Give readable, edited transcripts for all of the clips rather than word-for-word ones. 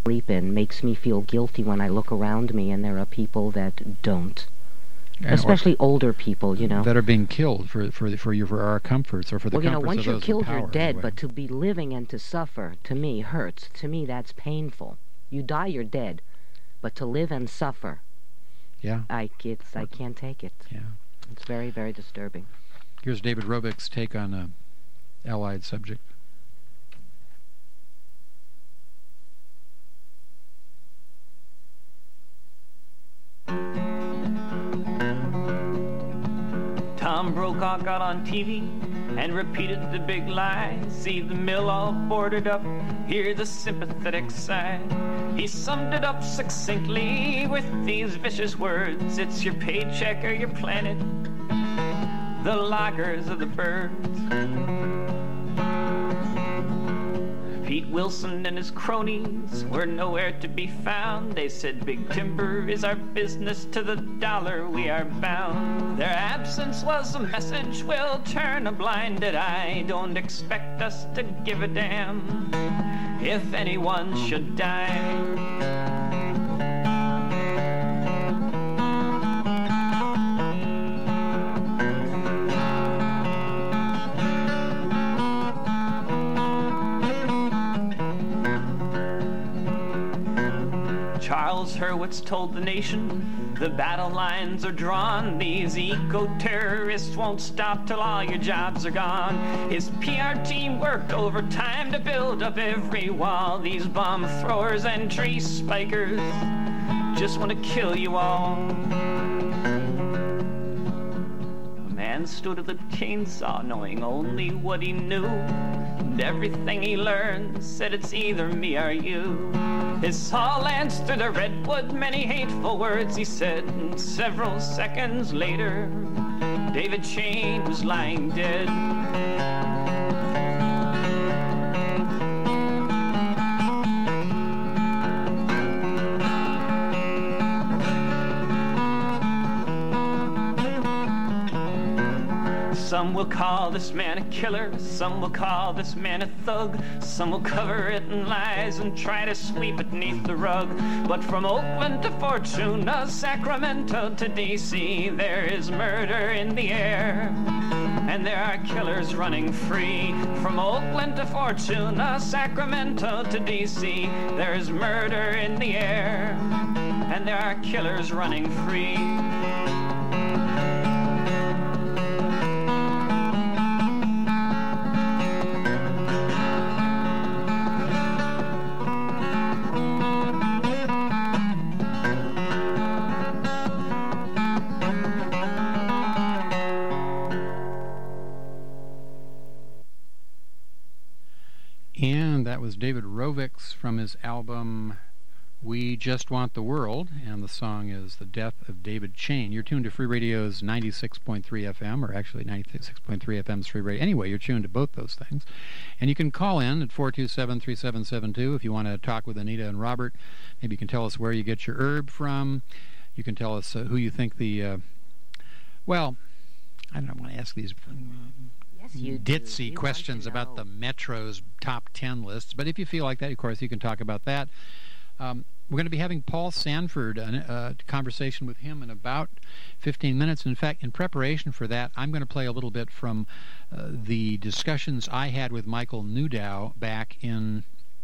sleep in makes me feel guilty when I look around me and there are people that don't. Especially older people, that are being killed for our comforts, or for the comforts once of you're those killed, in power, you're dead. anyway. But to be living and to suffer, to me, hurts. To me, that's painful. You die, you're dead. But to live and suffer, yeah, I can't take it. Yeah, it's very, very disturbing. Here's David Rovick's take on a allied subject. Tom Brokaw got on TV and repeated the big lie. See the mill all boarded up, hear the sympathetic sigh. He summed it up succinctly with these vicious words: it's your paycheck or your planet, the loggers of the birds. Pete Wilson and his cronies were nowhere to be found. They said big timber is our business, to the dollar we are bound. Their absence was a message, we'll turn a blinded eye. Don't expect us to give a damn if anyone should die. Charles Hurwitz told the nation, the battle lines are drawn. These eco-terrorists won't stop till all your jobs are gone. His PR team worked overtime to build up every wall. These bomb throwers and tree spikers just want to kill you all. A man stood at the chainsaw knowing only what he knew, and everything he learned said it's either me or you. His saw lanced through the redwood, many hateful words he said, and several seconds later, David Chain was lying dead. Some will call this man a killer, some will call this man a thug, some will cover it in lies and try to sweep it neath the rug. But from Oakland to Fortuna, Sacramento to D.C., there is murder in the air, and there are killers running free. From Oakland to Fortuna, Sacramento to D.C., there is murder in the air, and there are killers running free. And that was David Rovick's from his album We Just Want the World, and the song is The Death of David Chain. You're tuned to Free Radio's 96.3 FM, or actually 96.3 FM's Free Radio. Anyway, you're tuned to both those things. And you can call in at 427-3772 if you want to talk with Anita and Robert. Maybe you can tell us where you get your herb from. You can tell us who you think the... well, I don't want to ask these... ditzy questions about the Metro's top 10 lists, but if you feel like that, of course, you can talk about that. We're going to be having Paul Sanford, a conversation with him in about 15 minutes. In fact, in preparation for that, I'm going to play a little bit from the discussions I had with Michael Newdow back in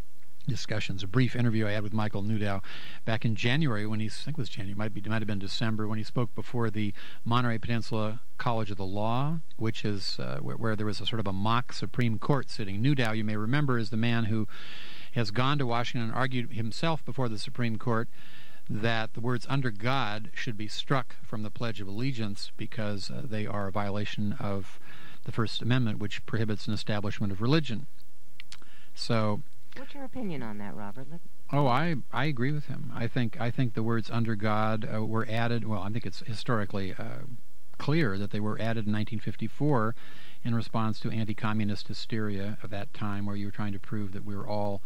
a brief interview I had with Michael Newdow back in January, when I think it was January, it might have been December, when he spoke before the Monterey Peninsula College of the Law, which is where there was a sort of a mock Supreme Court sitting. Newdow, you may remember, is the man who has gone to Washington and argued himself before the Supreme Court that the words "under God" should be struck from the Pledge of Allegiance because they are a violation of the First Amendment, which prohibits an establishment of religion. So... what's your opinion on that, Robert? I agree with him. I think the words "under God" were added. Well, I think it's historically clear that they were added in 1954 in response to anti-communist hysteria of that time, where you were trying to prove that we were all,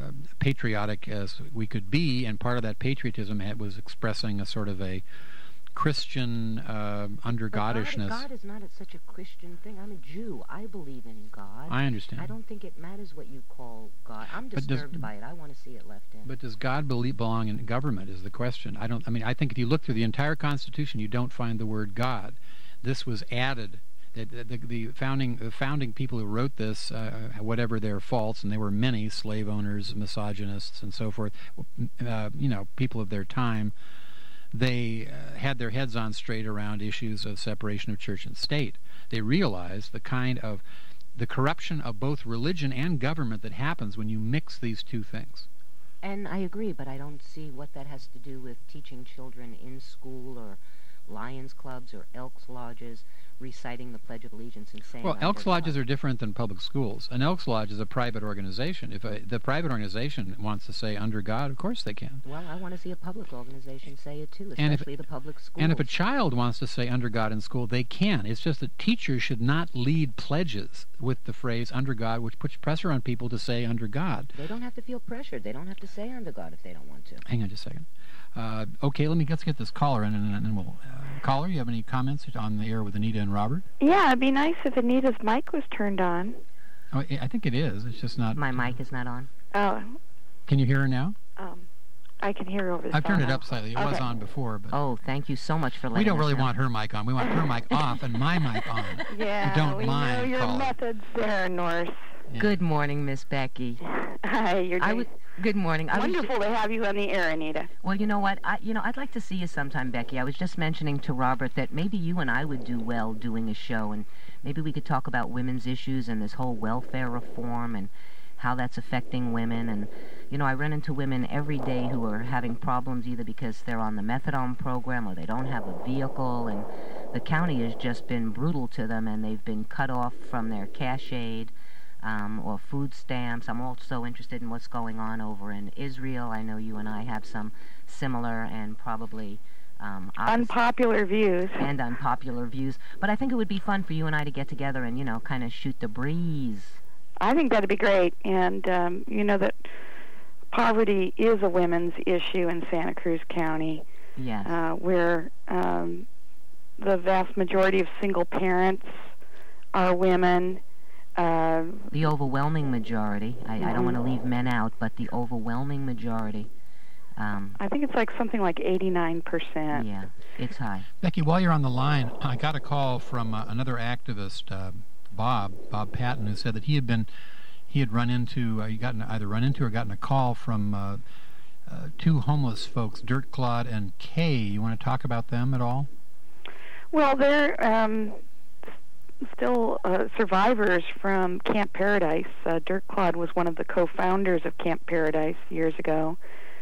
patriotic as we could be, and part of that patriotism was expressing a sort of a Christian under Godishness. God is not such a Christian thing. I'm a Jew. I believe in God. I understand. I don't think it matters what you call God. I'm disturbed by it. I want to see it left in. But does God belong in government is the question. I think if you look through the entire Constitution, you don't find the word God. This was added. The founding people who wrote this, whatever their faults, and they were many, slave owners, misogynists, and so forth, people of their time, they had their heads on straight around issues of separation of church and state. They realized the corruption of both religion and government that happens when you mix these two things. And I agree, but I don't see what that has to do with teaching children in school or Lions clubs or Elks lodges reciting the Pledge of Allegiance and saying... Well, Elks lodges are different than public schools. An Elks lodge is a private organization. If the private organization wants to say under God, of course they can. Well, I want to see a public organization say it too, especially the public schools. And if a child wants to say under God in school, they can. It's just that teachers should not lead pledges with the phrase under God, which puts pressure on people to say under God. They don't have to feel pressured. They don't have to say under God if they don't want to. Hang on just a second. Okay, let's get this caller in, and then we'll... caller, you have any comments on the air with Anita and Robert? Yeah, it'd be nice if Anita's mic was turned on. Oh, I think it is. It's just not... My mic is not on. Oh. Can you hear her now? I can hear her over the phone. I've turned it up slightly. It was on before, but... Oh, thank you so much for letting us know. We don't really want her mic on. We want her mic off and my mic on. Yeah, we don't mind, know your caller. Methods there, Norse. Yeah. Good morning, Miss Becky. Hi, you're doing... Good morning. Wonderful to have you on the air, Anita. Well, you know what? I'd like to see you sometime, Becky. I was just mentioning to Robert that maybe you and I would do well doing a show, and maybe we could talk about women's issues and this whole welfare reform and how that's affecting women. And, I run into women every day who are having problems either because they're on the methadone program or they don't have a vehicle, and the county has just been brutal to them, and they've been cut off from their cash aid. Or food stamps. I'm also interested in what's going on over in Israel. I know you and I have some similar and probably unpopular views. And unpopular views. But I think it would be fun for you and I to get together and, kind of shoot the breeze. I think that'd be great. And, that poverty is a women's issue in Santa Cruz County. Yes. Where the vast majority of single parents are women. The overwhelming majority. I don't want to leave men out, but the overwhelming majority. I think it's something like 89%. Yeah, it's high. Becky, while you're on the line, I got a call from another activist, Bob Patton, who said that he had run into, or gotten a call from two homeless folks, Dirt Clod and Kay. You want to talk about them at all? Well, they're still survivors from Camp Paradise. Dirt Clod was one of the co-founders of Camp Paradise years ago.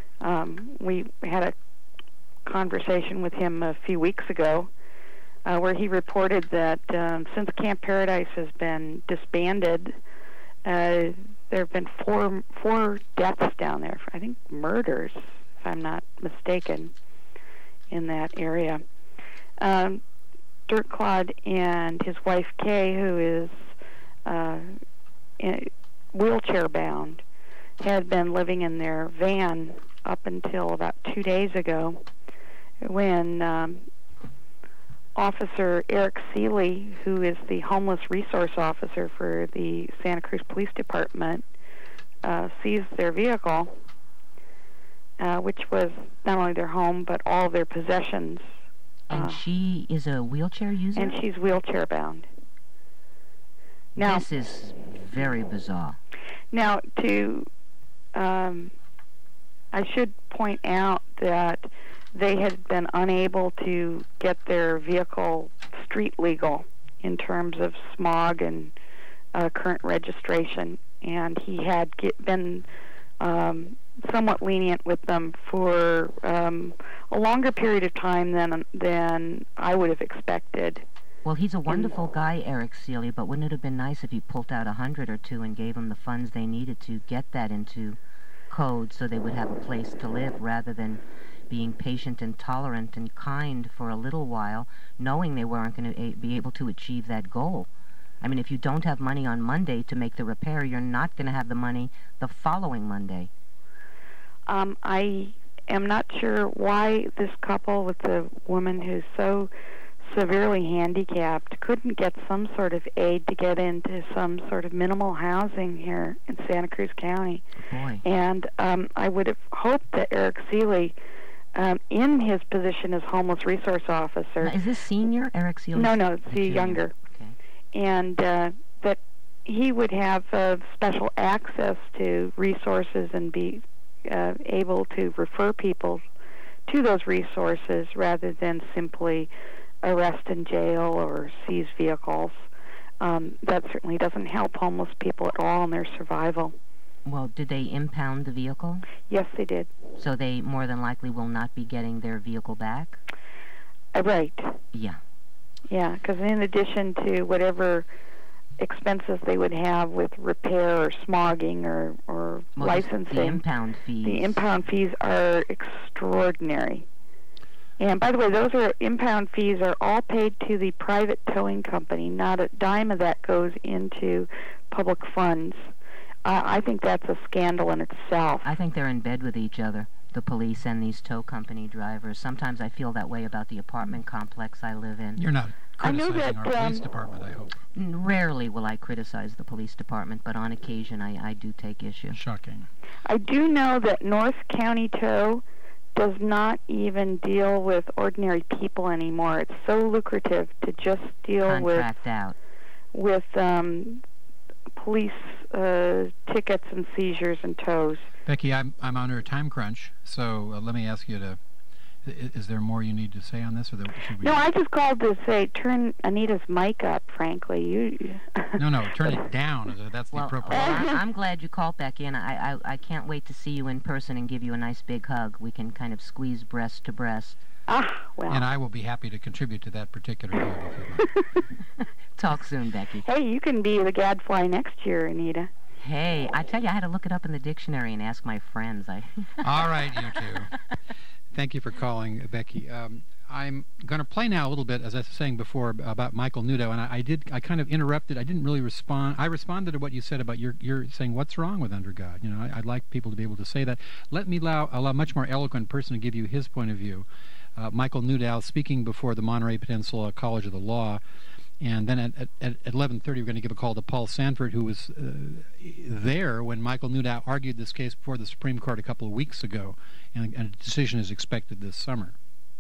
We had a conversation with him a few weeks ago where he reported that since Camp Paradise has been disbanded, there have been four deaths down there. I think murders, if I'm not mistaken, in that area. Dirt Clod and his wife Kay, who is wheelchair bound, had been living in their van up until about 2 days ago when Officer Eric Seeley, who is the homeless resource officer for the Santa Cruz Police Department, seized their vehicle, which was not only their home but all of their possessions. And she is a wheelchair user? And she's wheelchair bound. Now, this is very bizarre. Now, I should point out that they had been unable to get their vehicle street legal in terms of smog and current registration, and he had been somewhat lenient with them for a longer period of time than I would have expected. Well, he's a wonderful guy, Eric Seeley, but wouldn't it have been nice if he pulled out 100 or two and gave them the funds they needed to get that into code so they would have a place to live rather than being patient and tolerant and kind for a little while, knowing they weren't going to be able to achieve that goal. I mean, if you don't have money on Monday to make the repair, you're not going to have the money the following Monday. I am not sure why this couple with the woman who's so severely handicapped couldn't get some sort of aid to get into some sort of minimal housing here in Santa Cruz County. Boy. And I would have hoped that Eric Seeley, in his position as homeless resource officer... Now, is this senior, Eric Seeley? No, it's the younger. Okay. And that he would have special access to resources and be able to refer people to those resources rather than simply arrest and jail or seize vehicles. That certainly doesn't help homeless people at all in their survival. Well, did they impound the vehicle? Yes, they did. So they more than likely will not be getting their vehicle back? Right. Yeah. Yeah, because in addition to whatever expenses they would have with repair or smogging or licensing, the impound fees. The impound fees are extraordinary. And by the way, those impound fees are all paid to the private towing company. Not a dime of that goes into public funds. I think that's a scandal in itself. I think they're in bed with each other, the police and these tow company drivers. Sometimes I feel that way about the apartment complex I live in. You're not criticizing that, our police department, I hope. Rarely will I criticize the police department, but on occasion I do take issue. Shocking. I do know that North County Tow does not even deal with ordinary people anymore. It's so lucrative to just deal Contract out. with police tickets and seizures and tows. Becky, I'm under a time crunch, so let me ask you to... Is there more you need to say on this, or should we... No, I just called to say turn Anita's mic up, frankly. No, turn it down. That's the appropriate... Well, I'm glad you called, Becky, and I can't wait to see you in person and give you a nice big hug. We can kind of squeeze breast to breast. Well. And I will be happy to contribute to that particular hug. Talk soon, Becky. Hey, you can be the gadfly next year, Anita. Hey, I tell you, I had to look it up in the dictionary and ask my friends. All right, you two. Thank you for calling, Becky. I'm going to play now a little bit, as I was saying before, about Michael Nudo, and I kind of interrupted. I didn't really respond. I responded to what you said about you're saying what's wrong with Under God. You know, I'd like people to be able to say that. Let me allow a much more eloquent person to give you his point of view. Michael Nudo speaking before the Monterey Peninsula College of the Law. And then at 11:30, we're going to give a call to Paul Sanford, who was there when Michael Nudo argued this case before the Supreme Court a couple of weeks ago, and a decision is expected this summer.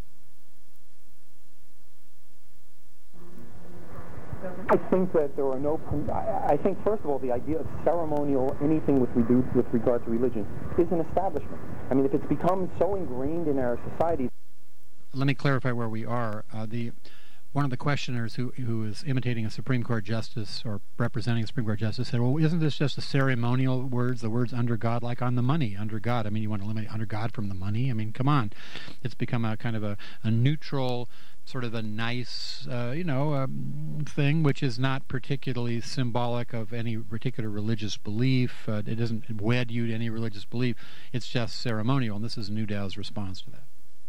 I think that there are no... I think, first of all, the idea of ceremonial anything with regard to religion is an establishment. I mean, if it's become so ingrained in our society... Let me clarify where we are. One of the questioners who is imitating a Supreme Court justice or representing a Supreme Court justice said, well, isn't this just a ceremonial words, the words under God, like on the money, under God? I mean, you want to eliminate under God from the money? I mean, come on. It's become a kind of a neutral, sort of a nice, thing, which is not particularly symbolic of any particular religious belief. It doesn't wed you to any religious belief. It's just ceremonial, and this is Nudo's response to that.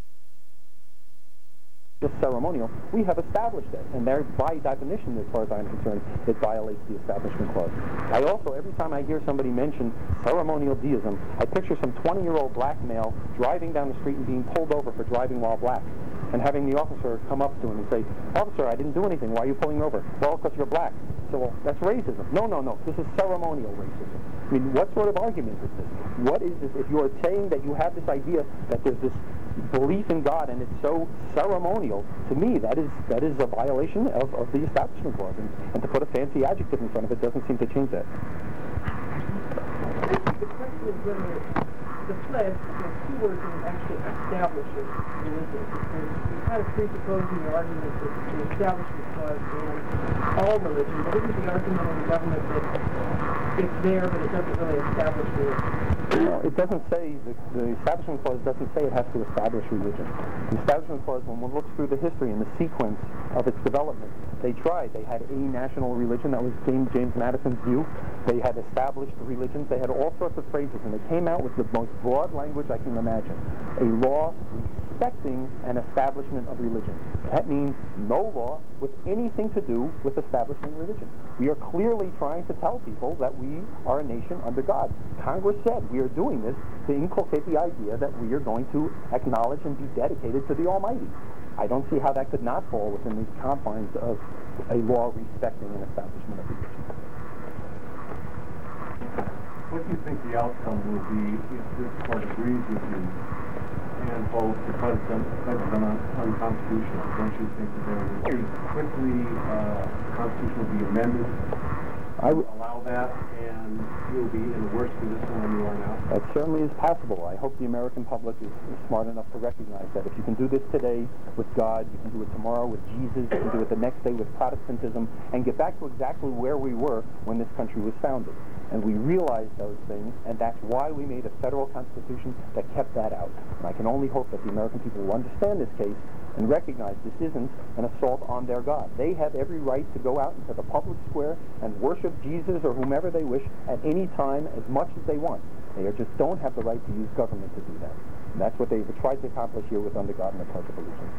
The ceremonial, we have established it, and there, by definition, as far as I'm concerned, it violates the Establishment Clause. I also, every time I hear somebody mention ceremonial deism, I picture some 20-year-old black male driving down the street and being pulled over for driving while black, and having the officer come up to him and say, "Officer, I didn't do anything. Why are you pulling me over?" "Well, because you're black." So, well, that's racism. No. This is ceremonial racism. I mean, what sort of argument is this? What is this? If you are saying that you have this idea that there's this belief in God and it's so ceremonial, to me that is a violation of the Establishment Clause, and to put a fancy adjective in front of it doesn't seem to change that. The question is whether the pledge, the two words that actually establishes religion, and you kind of presupposing the argument that the Establishment Clause bans all religion, but isn't the argument of the government that it's there but it doesn't really establish religion? No, it doesn't say, the Establishment Clause doesn't say it has to establish religion. The Establishment Clause, when one looks through the history and the sequence of its development, they tried. They had a national religion, that was James Madison's view. They had established religions. They had all sorts of phrases, and they came out with the most broad language I can imagine. A law respecting an establishment of religion. That means no law with anything to do with establishing religion. We are clearly trying to tell people that we are a nation under God. Congress said we are doing this to inculcate the idea that we are going to acknowledge and be dedicated to the Almighty. I don't see how that could not fall within these confines of a law respecting an establishment of religion. What do you think the outcome will be if this court agrees with you and holds the president unconstitutional? Don't you think that there will be quickly the Constitution will be amended to allow that, and you'll be in a worse position than you are now? That certainly is possible. I hope the American public is smart enough to recognize that if you can do this today with God, you can do it tomorrow with Jesus, you can do it the next day with Protestantism, and get back to exactly where we were when this country was founded. And we realized those things, and that's why we made a federal constitution that kept that out. And I can only hope that the American people will understand this case and recognize this isn't an assault on their God. They have every right to go out into the public square and worship Jesus or whomever they wish at any time as much as they want. They just don't have the right to use government to do that. And that's what they've tried to accomplish here with Under God and the Pledge of Allegiance.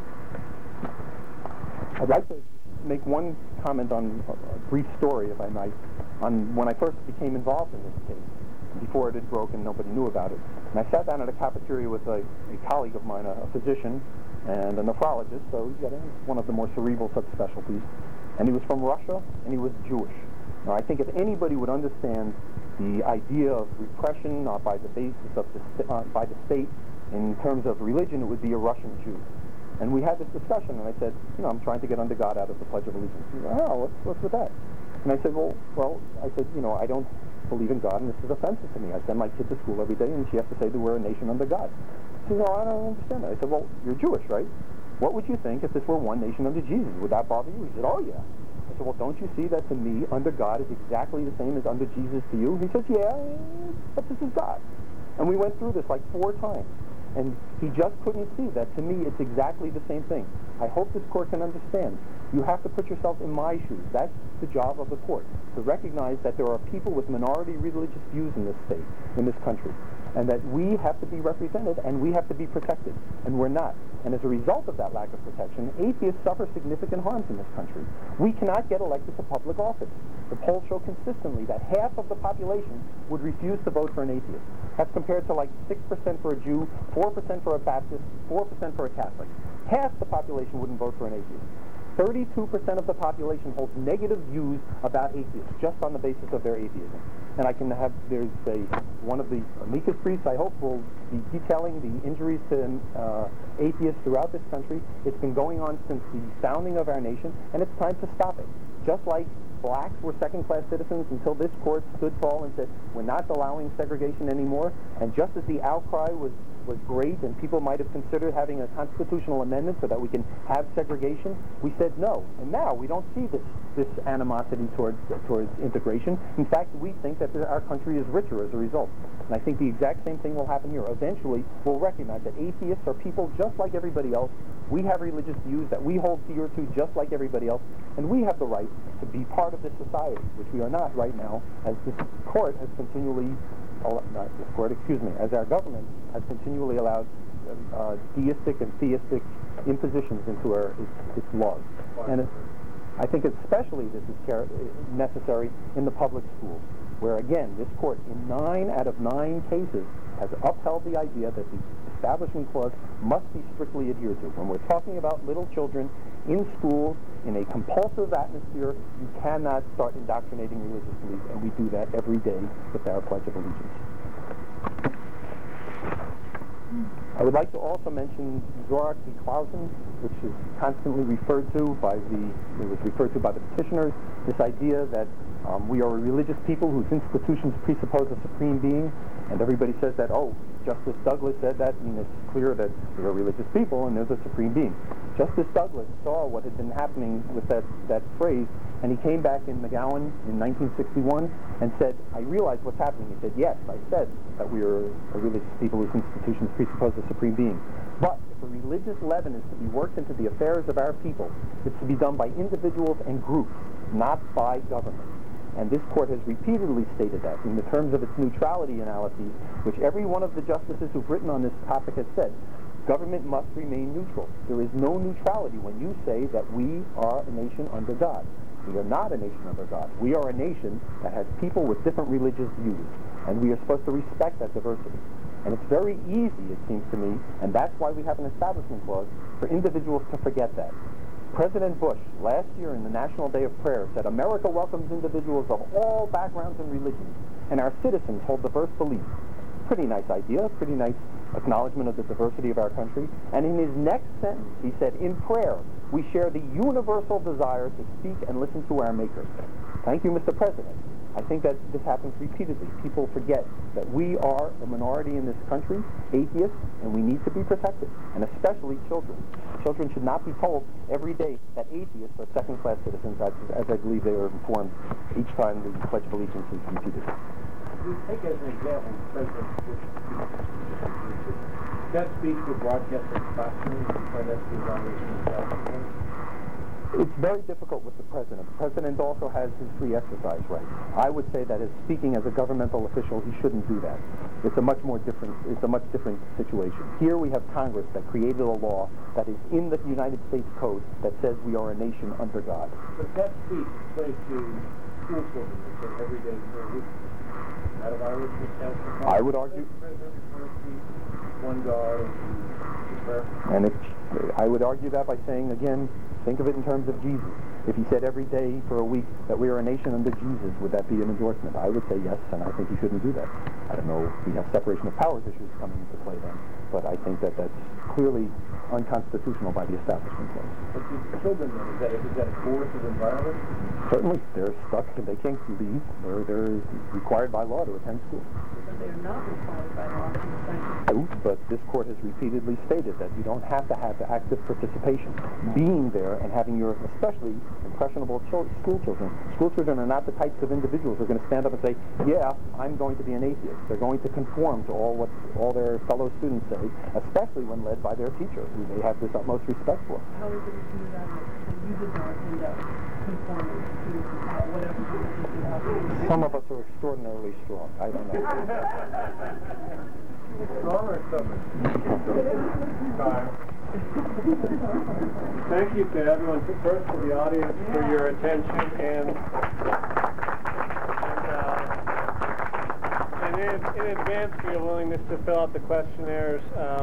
I'd like to make one comment on a brief story, if I might, on when I first became involved in this case, before it had broken, nobody knew about it. And I sat down at a cafeteria with a colleague of mine, a physician and a nephrologist, so he got one of the more cerebral subspecialties. And he was from Russia, and he was Jewish. Now, I think if anybody would understand the idea of repression by the basis of by the state in terms of religion, it would be a Russian Jew. And we had this discussion, and I said, I'm trying to get Under God out of the Pledge of Allegiance. He said, what's with that? And I said, I don't believe in God, and this is offensive to me. I send my kid to school every day, and she has to say that we're a nation under God. He said, I don't understand that. I said, you're Jewish, right? What would you think if this were one nation under Jesus? Would that bother you? He said, oh, yeah. I said, don't you see that to me, under God is exactly the same as under Jesus to you? He says, yeah, but this is God. And we went through this like 4 times. And he just couldn't see that to me it's exactly the same thing. I hope this court can understand. You have to put yourself in my shoes. That's the job of the court, to recognize that there are people with minority religious views in this state, in this country, and that we have to be represented and we have to be protected, and we're not. And as a result of that lack of protection, atheists suffer significant harms in this country. We cannot get elected to public office. The polls show consistently that half of the population would refuse to vote for an atheist. That's compared to like 6% for a Jew, 4% for a Baptist, 4% for a Catholic. Half the population wouldn't vote for an atheist. 32% of the population holds negative views about atheists just on the basis of their atheism. And I can have, one of the amicus briefs, I hope, will be detailing the injuries to atheists throughout this country. It's been going on since the founding of our nation, and it's time to stop it. Just like blacks were second-class citizens until this court stood tall and said, we're not allowing segregation anymore, and just as the outcry was great and people might have considered having a constitutional amendment so that we can have segregation, we said no. And now we don't see this animosity towards integration. In fact, we think that our country is richer as a result. And I think the exact same thing will happen here. Eventually, we'll recognize that atheists are people just like everybody else. We have religious views that we hold dear to just like everybody else, and we have the right to be part of this society, which we are not right now, as this court has continually as our government has continually allowed deistic and theistic impositions into its laws. And I think especially this is necessary in the public schools, where again, this court in 9 out of 9 cases has upheld the idea that the Establishment Clause must be strictly adhered to. When we're talking about little children in schools, in a compulsive atmosphere, you cannot start indoctrinating religious beliefs, and we do that every day with our Pledge of Allegiance. I would like to also mention Zorach v. Clausen, which is constantly referred to by the petitioners, this idea that we are a religious people whose institutions presuppose a supreme being, and everybody says that, Justice Douglas said that, and it's clear that we're a religious people and there's a supreme being. Justice Douglas saw what had been happening with that phrase, and he came back in McGowan in 1961 and said, I realize what's happening. He said, yes, I said that we are a religious people whose institutions presuppose a supreme being. But if a religious leaven is to be worked into the affairs of our people, it's to be done by individuals and groups, not by government. And this court has repeatedly stated that in the terms of its neutrality analyses, which every one of the justices who've written on this topic has said. Government must remain neutral. There is no neutrality when you say that we are a nation under God. We are not a nation under God. We are a nation that has people with different religious views, and we are supposed to respect that diversity. And it's very easy, it seems to me, and that's why we have an establishment clause, for individuals to forget that. President Bush, last year in the National Day of Prayer, said, America welcomes individuals of all backgrounds and religions, and our citizens hold diverse beliefs. Pretty nice idea, pretty nice acknowledgement of the diversity of our country. And in his next sentence, he said, in prayer, we share the universal desire to speak and listen to our Maker. Thank you, Mr. President. I think that this happens repeatedly. People forget that we are a minority in this country, atheists, and we need to be protected, and especially children. Children should not be told every day that atheists are second-class citizens, as I believe they are informed each time the Pledge of Allegiance is repeated. We take as an example President Bush's speech. That speech was broadcast in classrooms, and that's the evaluation of self-defense. It's very difficult with the president. The president also has his free exercise rights. I would say that as speaking as a governmental official, he shouldn't do that. It's a much different situation. Here we have Congress that created a law that is in the United States Code that says we are a nation under God. But that speech is played to school children every day for a week. Is that a violation of self-defense? I would argue. One God and prayer. And I would argue that by saying, again, think of it in terms of Jesus. If he said every day for a week that we are a nation under Jesus, would that be an endorsement? I would say yes, and I think he shouldn't do that. I don't know if we have separation of powers issues coming into play then, but I think that that's clearly unconstitutional by the Establishment Clause. But the children, then, is that a coercive environment? Certainly. They're stuck, they can't leave. They're required by law to attend school. But they're not required by law to attend. But this court has repeatedly stated that you don't have to have the active participation. Being there and having your, especially impressionable school children. School children are not the types of individuals who are going to stand up and say, yeah, I'm going to be an atheist. They're going to conform to all their fellow students say, especially when led by their teacher, who they have this utmost respect for. How is it you that you did not end up conforming to whatever religion you have? Some of us are extraordinarily strong. I don't know. Strong or stubborn? Time. Thank you to everyone, first to the audience for your attention, and in advance for your willingness to fill out the questionnaires.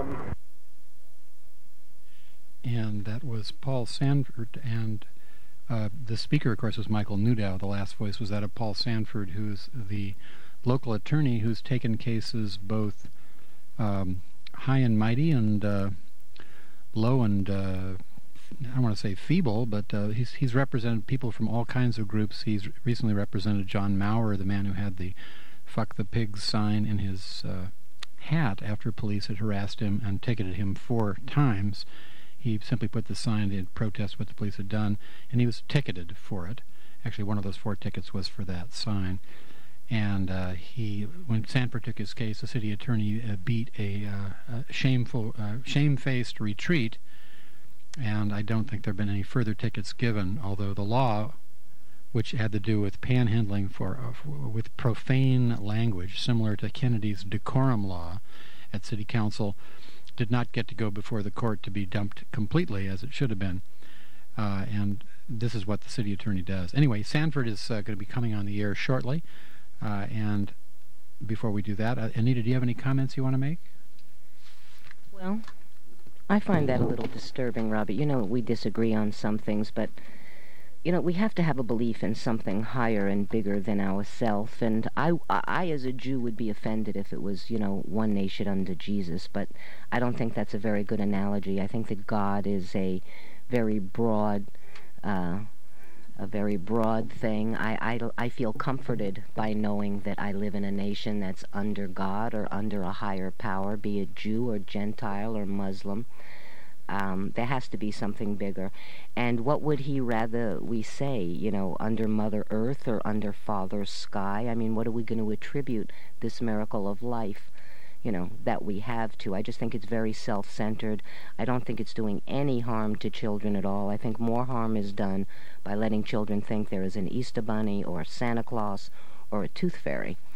And that was Paul Sanford, and the speaker, of course, was Michael Newdow. The last voice was that of Paul Sanford, who's the local attorney who's taken cases both high and mighty and low and I don't want to say feeble, but he's represented people from all kinds of groups. He's recently represented John Maurer, the man who had the "Fuck the Pigs" sign in his hat after police had harassed him and ticketed him 4 times. He simply put the sign in protest what the police had done, and he was ticketed for it. Actually, one of those 4 tickets was for that sign. And when Sanford took his case, the city attorney beat a shamefaced retreat, and I don't think there have been any further tickets given, although the law, which had to do with panhandling with profane language, similar to Kennedy's decorum law at city council, did not get to go before the court to be dumped completely, as it should have been. And this is what the city attorney does. Anyway, Sanford is going to be coming on the air shortly. And before we do that, Anita, do you have any comments you want to make? Well, I find that a little disturbing, Robert. You know, we disagree on some things, but, you know, we have to have a belief in something higher and bigger than ourselves. And I, as a Jew, would be offended if it was, you know, one nation under Jesus. But I don't think that's a very good analogy. I think that God is a very broad thing. I feel comforted by knowing that I live in a nation that's under God or under a higher power, be it Jew or Gentile or Muslim. There has to be something bigger. And what would he rather we say, you know, under Mother Earth or under Father Sky? I mean, what are we going to attribute this miracle of life, you know, that we have to? I just think it's very self-centered. I don't think it's doing any harm to children at all. I think more harm is done by letting children think there is an Easter Bunny or Santa Claus or a Tooth Fairy.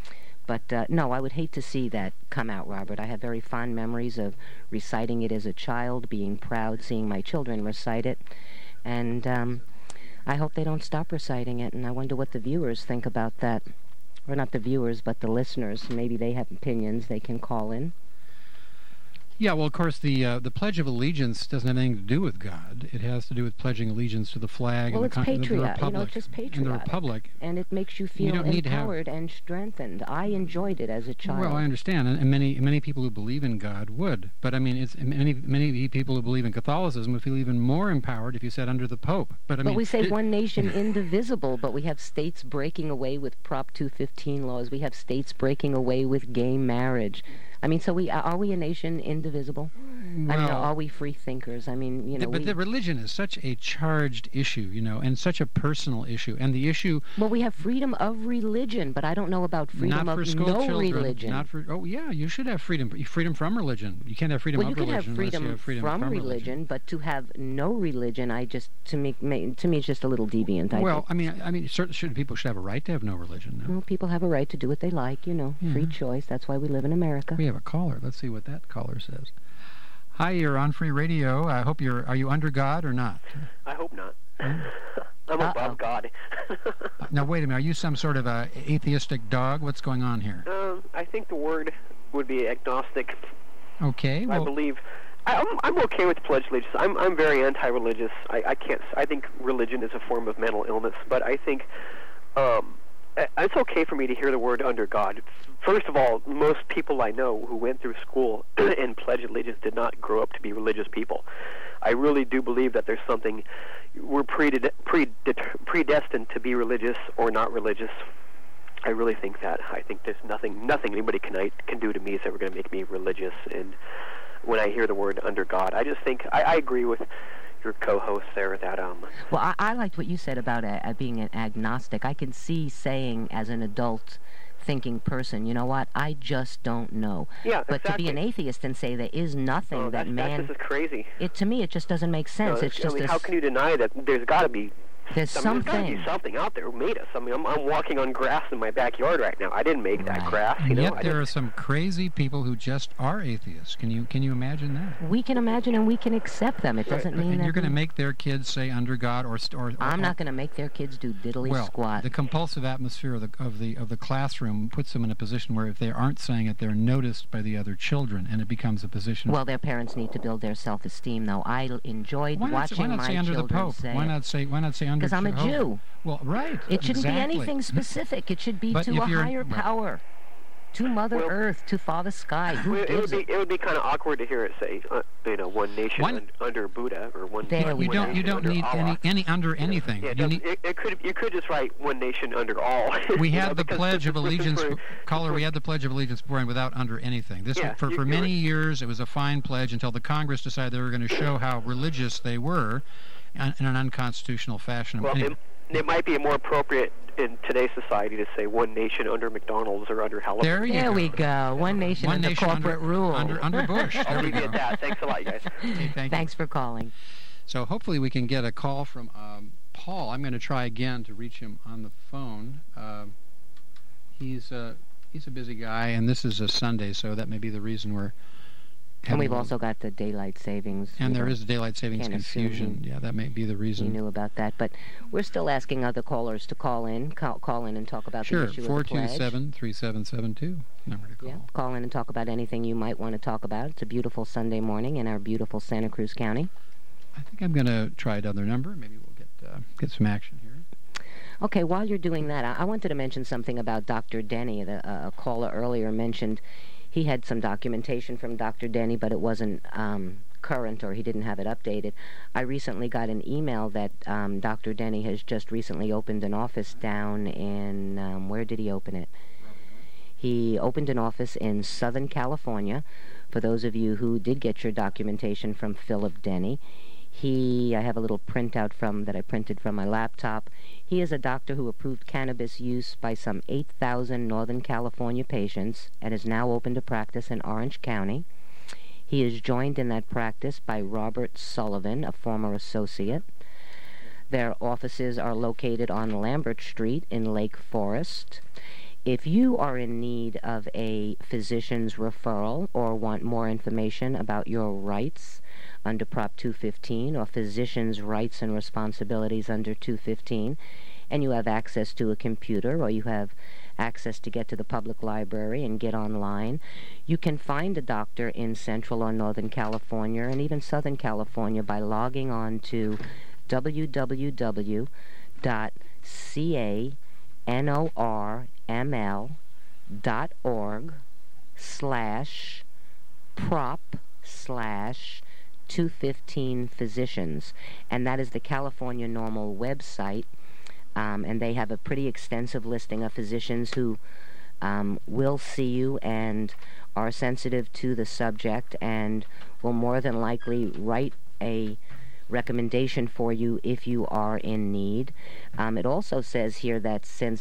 But no, I would hate to see that come out, Robert. I have very fond memories of reciting it as a child, being proud, seeing my children recite it. And I hope they don't stop reciting it, and I wonder what the viewers think about that. Or not the viewers, but the listeners. Maybe they have opinions. They can call in. Yeah, well, of course, the Pledge of Allegiance doesn't have anything to do with God. It has to do with pledging allegiance to the flag Well, and it's the patriotic. Republic. It's just patriotic. And the Republic. And it makes you feel empowered and strengthened. I enjoyed it as a child. Well, I understand, and many people who believe in God would. But I mean, it's many people who believe in Catholicism would feel even more empowered if you said under the Pope. But we say one nation indivisible, but we have states breaking away with Prop 215 laws. We have states breaking away with gay marriage. I mean, so are we a nation indivisible? Well, I mean, are we free thinkers? I mean, But the religion is such a charged issue, and such a personal issue. And the issue... Well, we have freedom of religion, but I don't know about freedom of no religion. Not for... Oh, yeah, you should have freedom from religion. You can't have freedom of religion. Well, you can have freedom from religion, but to have no religion, to me, it's just a little deviant. I mean, certain people should have a right to have no religion. No? Well, people have a right to do what they like, free choice. That's why we live in America. We have a caller. Let's see what that caller says. Hi, you're on Free Radio. I hope are you under God or not? I hope not. I'm above God. Now, wait a minute. Are you some sort of a atheistic dog? What's going on here? I think the word would be agnostic. Okay. Well, I believe... I'm okay with the Pledge of Allegiance. I'm very anti-religious. I can't... I think religion is a form of mental illness, but I think... it's okay for me to hear the word under God. First of all, most people I know who went through school and pledged allegiance did not grow up to be religious people. I really do believe that there's something, we're predestined to be religious or not religious. I really think that. I think there's nothing anybody can do to me is ever going to make me religious. And when I hear the word under God, I just think, I agree with your co-host there that Well, I liked what you said about being an agnostic. I can see saying as an adult thinking person, you know what, I just don't know. Yeah, but exactly. To be an atheist and say there is nothing that man... This is crazy. To me, it just doesn't make sense. It's just how can you deny that there's got to be... There's something. There's got to be something out there who made us. I mean, I'm walking on grass in my backyard right now. I didn't make that grass. Yet there are some crazy people who just are atheists. Can you imagine that? We can imagine and we can accept them. It doesn't mean that you're going to make their kids say under God or I'm not going to make their kids do diddly squat. The compulsive atmosphere of the classroom puts them in a position where if they aren't saying it, they're noticed by the other children, and it becomes a position. Well, their parents need to build their self-esteem, though. I enjoyed watching my children say. Why not say under? Because I'm a Jew. Well, right. It shouldn't be anything specific. It should be to a higher power, to Mother Earth, to Father Sky. It would be kind of awkward to hear it say, one nation under Buddha or one. You don't need any under anything. Yeah, you could just write one nation under all. We had the Pledge of Allegiance, caller. We had the Pledge of Allegiance before and without under anything. For many years, it was a fine pledge until the Congress decided they were going to show how religious they were in an unconstitutional fashion. Well, it might be more appropriate in today's society to say one nation under McDonald's or under Halliburton. There we go. One nation under corporate rule. Under Bush. I'll leave you at that. Thanks a lot, you guys. Okay, Thanks for calling. So hopefully we can get a call from Paul. I'm going to try again to reach him on the phone. He's a busy guy, and this is a Sunday, so that may be the reason we're... And we've also got the daylight savings. And there is daylight savings confusion. Yeah, that may be the reason. You knew about that. But we're still asking other callers to call in and talk about the issue of the pledge. Sure, 427-3772, number to call. Yeah, call in and talk about anything you might want to talk about. It's a beautiful Sunday morning in our beautiful Santa Cruz County. I think I'm going to try another number. Maybe we'll get some action here. Okay, while you're doing that, I wanted to mention something about Dr. Denny. A caller earlier mentioned he had some documentation from Dr. Denny, but it wasn't current or he didn't have it updated. I recently got an email that Dr. Denny has just recently opened an office down in, where did he open it? He opened an office in Southern California. For those of you who did get your documentation from Philip Denny, I have a little printout that I printed from my laptop. He is a doctor who approved cannabis use by some 8,000 Northern California patients and has now opened a practice in Orange County. He is joined in that practice by Robert Sullivan, a former associate. Their offices are located on Lambert Street in Lake Forest. If you are in need of a physician's referral or want more information about your rights under Prop 215 or physician's rights and responsibilities under 215, and you have access to a computer or you have access to get to the public library and get online, you can find a doctor in Central or Northern California and even Southern California by logging on to www.canorml.org/prop/215 physicians, and that is the California Normal website. And they have a pretty extensive listing of physicians who will see you and are sensitive to the subject and will more than likely write a recommendation for you if you are in need. It also says here that since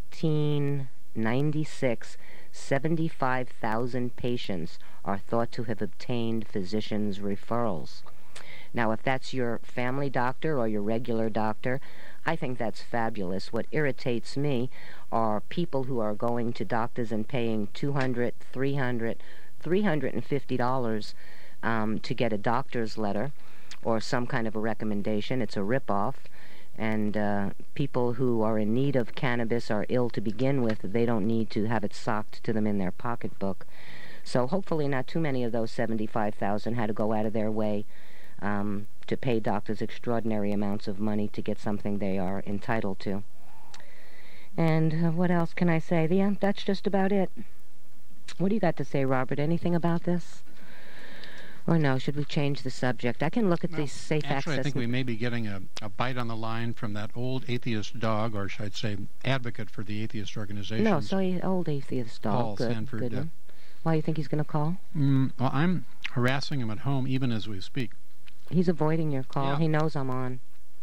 1996, 75,000 patients are thought to have obtained physicians' referrals. Now, if that's your family doctor or your regular doctor, I think that's fabulous. What irritates me are people who are going to doctors and paying $200, $300, $350 to get a doctor's letter or some kind of a recommendation. It's a ripoff. And people who are in need of cannabis are ill to begin with. They don't need to have it socked to them in their pocketbook. So hopefully not too many of those 75,000 had to go out of their way to pay doctors extraordinary amounts of money to get something they are entitled to. And what else can I say? Yeah, that's just about it. What do you got to say, Robert? Anything about this? Or no, should we change the subject? I can look at these safe access... Actually, I think we may be getting a bite on the line from that old atheist dog, or should I say advocate for the atheist organization. No, sorry, old atheist dog. Paul Sanford. Good. Why, you think he's going to call? Well, I'm harassing him at home even as we speak. He's avoiding your call. Yeah. He knows I'm on.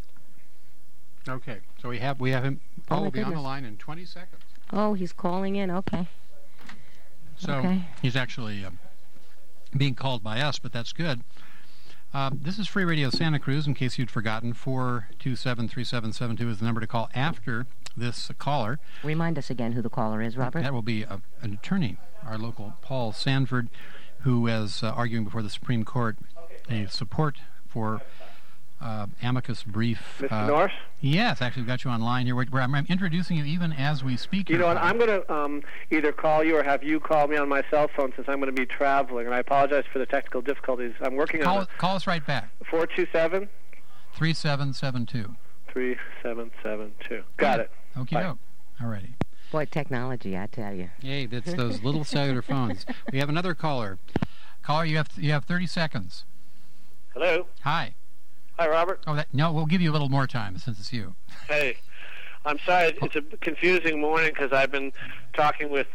Okay, so we have him. Paul will be on the line in 20 seconds. Oh, he's calling in. Okay. So he's actually being called by us, but that's good. This is Free Radio Santa Cruz, in case you'd forgotten. 427-3772 is the number to call after this caller. Remind us again who the caller is, Robert. That will be an attorney, our local Paul Sanford, who is arguing before the Supreme Court a support for amicus brief. Mr. Norris? Yes, actually, we've got you online here. I'm introducing you even as we speak. You know what? I'm going to either call you or have you call me on my cell phone since I'm going to be traveling, and I apologize for the technical difficulties. I'm working on it. Call us right back. 427? 3772. 3772. Got it. Okie doke. All righty. Boy, technology, I tell you. Hey, that's those little cellular phones. We have another caller. Caller, you have 30 seconds. Hello. Hi. Hi, Robert. No, we'll give you a little more time since it's you. Hey, I'm sorry. It's a confusing morning because I've been talking with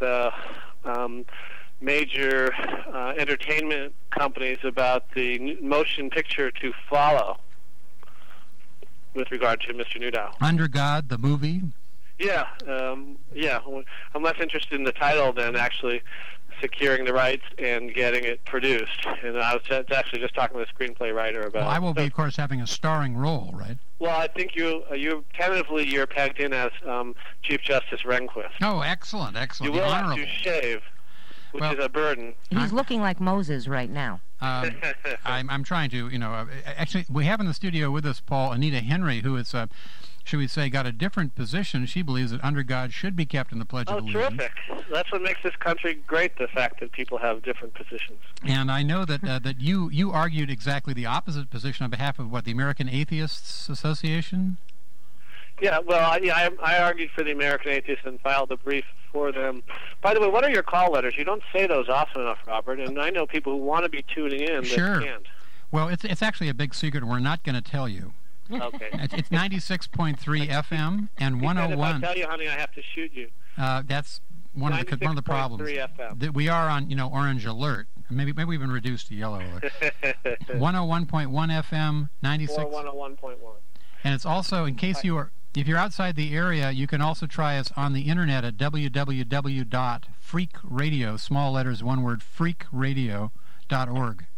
major entertainment companies about the motion picture to follow with regard to Mr. Newdow. Under God, the movie? Yeah. I'm less interested in the title than actually securing the rights and getting it produced. And I was actually just talking with a screenplay writer about it. Well, I will be, of course, having a starring role, right? Well, I think you're pegged in as Chief Justice Rehnquist. Oh, excellent. You will have to shave, which is a burden. He's looking like Moses right now. I'm trying to, actually, we have in the studio with us, Paul, Anita Henry, who is... should we say, got a different position. She believes that under God should be kept in the Pledge of Allegiance. Oh, terrific. That's what makes this country great, the fact that people have different positions. And I know that that you argued exactly the opposite position on behalf of, the American Atheists Association? Yeah, well, I argued for the American Atheists and filed a brief for them. By the way, what are your call letters? You don't say those often enough, Robert, and I know people who want to be tuning in Sure. that can't. Well, it's actually a big secret, and we're not going to tell you. Okay. It's 96.3 FM and 101. If I tell you, honey, I have to shoot you. That's one of the problems. 96.3 FM. We are on orange alert. Maybe we've been reduced to yellow alert. 101.1 FM, 96. Or 101.1. And it's also, in case if you're outside the area, you can also try us on the internet at www.freakradio, small letters, one word, freakradio.org.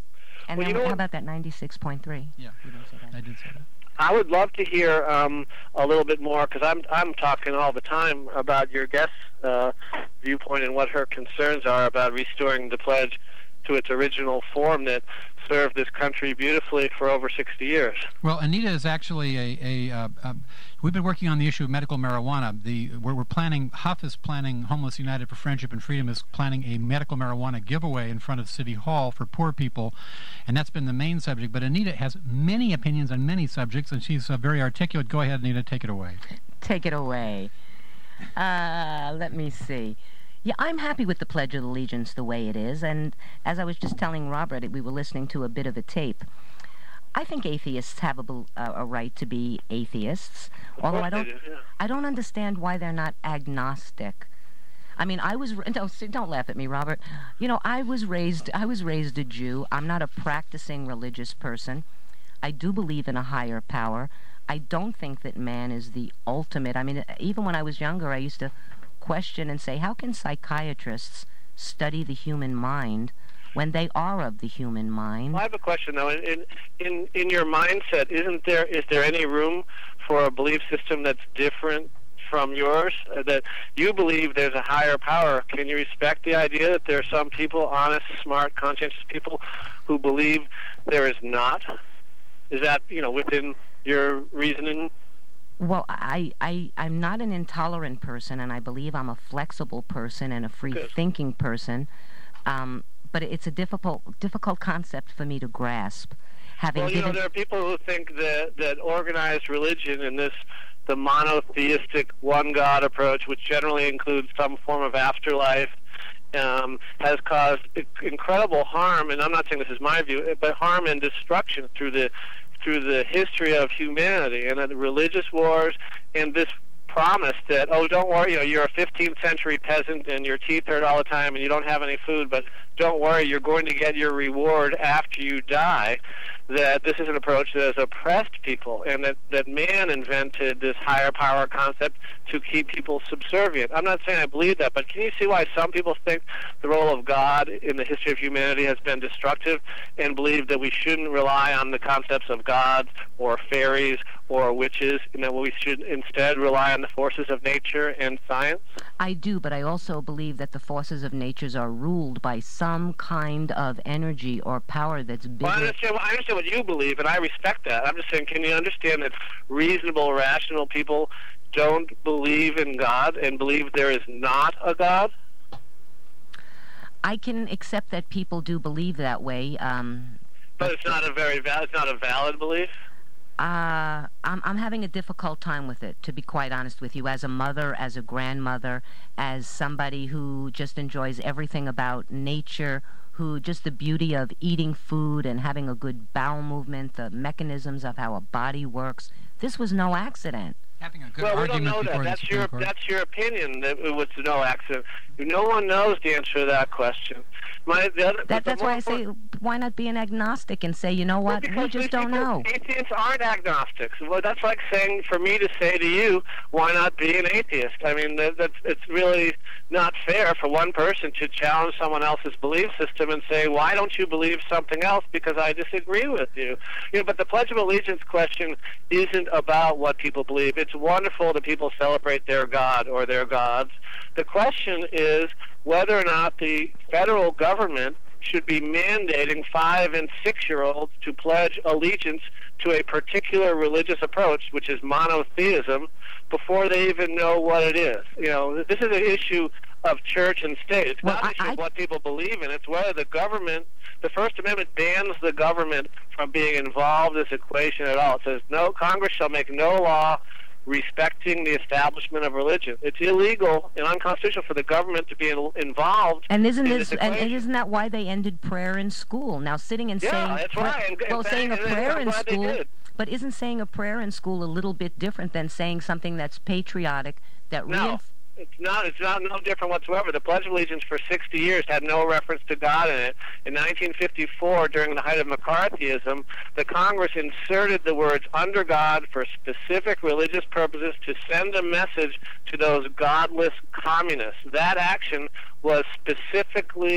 And well, then you know how about that 96.3? Yeah, You didn't say that. I did say that. I would love to hear a little bit more, because I'm talking all the time about your guest's viewpoint and what her concerns are about restoring the pledge to its original form that served this country beautifully for over 60 years. Well, Anita is actually we've been working on the issue of medical marijuana. We're planning, Huff is planning, Homeless United for Friendship and Freedom is planning a medical marijuana giveaway in front of City Hall for poor people, and that's been the main subject. But Anita has many opinions on many subjects, and she's very articulate. Go ahead, Anita, take it away. Take it away. Let me see. Yeah, I'm happy with the Pledge of Allegiance the way it is, and as I was just telling Robert, we were listening to a bit of a tape. I think atheists have a right to be atheists, although I don't understand why they're not agnostic. I mean, don't laugh at me, Robert. You know, I was raised a Jew. I'm not a practicing religious person. I do believe in a higher power. I don't think that man is the ultimate. I mean, even when I was younger, I used to question and say, how can psychiatrists study the human mind when they are of the human mind? Well, I have a question though. In your mindset, is there any room for a belief system that's different from yours? That you believe there's a higher power? Can you respect the idea that there are some people, honest, smart, conscientious people, who believe there is not? Is that within your reasoning? Well, I'm not an intolerant person, and I believe I'm a flexible person and a free-thinking person. But it's a difficult concept for me to grasp. There are people who think that organized religion and the monotheistic one-God approach, which generally includes some form of afterlife, has caused incredible harm, and I'm not saying this is my view, but harm and destruction through the history of humanity, and the religious wars, and this promise that, don't worry, you're a 15th century peasant and your teeth hurt all the time and you don't have any food, but don't worry, you're going to get your reward after you die. That this is an approach that has oppressed people, and that man invented this higher power concept to keep people subservient. I'm not saying I believe that, but can you see why some people think the role of God in the history of humanity has been destructive, and believe that we shouldn't rely on the concepts of gods or fairies or witches, and that we should instead rely on the forces of nature and science? I do, but I also believe that the forces of nature are ruled by some kind of energy or power that's bigger. Well, I understand what you believe, and I respect that. I'm just saying, can you understand that reasonable, rational people don't believe in God and believe there is not a God? I can accept that people do believe that way. But it's not a valid belief? I'm having a difficult time with it, to be quite honest with you, as a mother, as a grandmother, as somebody who just enjoys everything about nature, who just the beauty of eating food and having a good bowel movement, the mechanisms of how a body works. This was no accident. Having a good well, we don't argument know that. before That's your opinion that it was no accident. No one knows the answer to that question. That's why I say, why not be an agnostic and say, you know what, we just don't know. Atheists aren't agnostics. Well, that's like saying, for me to say to you, why not be an atheist? I mean, it's really not fair for one person to challenge someone else's belief system and say, why don't you believe something else because I disagree with you? But the Pledge of Allegiance question isn't about what people believe. It's wonderful that people celebrate their God or their gods. The question is whether or not the federal government should be mandating 5- and 6-year-olds to pledge allegiance to a particular religious approach, which is monotheism, before they even know what it is. This is an issue of church and state. It's not an issue of what people believe in. It's whether the government, the First Amendment bans the government from being involved in this equation at all. It says, no, Congress shall make no law respecting the establishment of religion. It's illegal and unconstitutional for the government to be involved. And isn't that why they ended prayer in school? Now, sitting and saying, that's right. saying a prayer in school, but isn't saying a prayer in school a little bit different than saying something that's patriotic that It's not no different whatsoever. The Pledge of Allegiance for 60 years had no reference to God in it. In 1954, during the height of McCarthyism, the Congress inserted the words "under God" for specific religious purposes to send a message to those godless communists. That action was specifically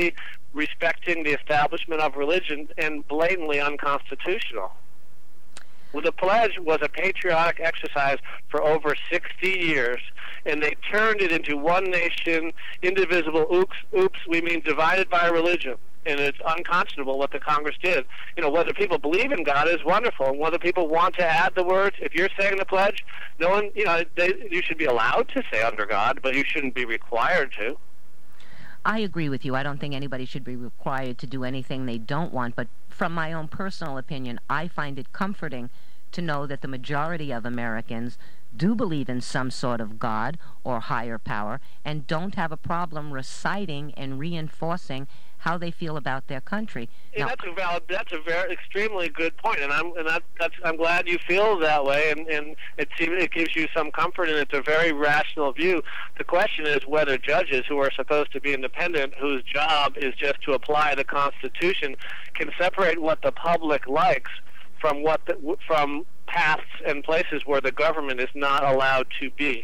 respecting the establishment of religion and blatantly unconstitutional. Well, the pledge was a patriotic exercise for over 60 years, and they turned it into one nation, indivisible, oops, we mean divided by religion. And it's unconscionable what the Congress did. You know, whether people believe in God is wonderful, and whether people want to add the words, if you're saying the pledge, no one, you know, you should be allowed to say under God, but you shouldn't be required to. I agree with you. I don't think anybody should be required to do anything they don't want, but from my own personal opinion, I find it comforting to know that the majority of Americans do believe in some sort of God or higher power and don't have a problem reciting and reinforcing how they feel about their country. Yeah, now, that's a very extremely good point, and I'm glad you feel that way, and it gives you some comfort, and it's a very rational view. The question is whether judges who are supposed to be independent, whose job is just to apply the Constitution, can separate what the public likes from from paths and places where the government is not allowed to be.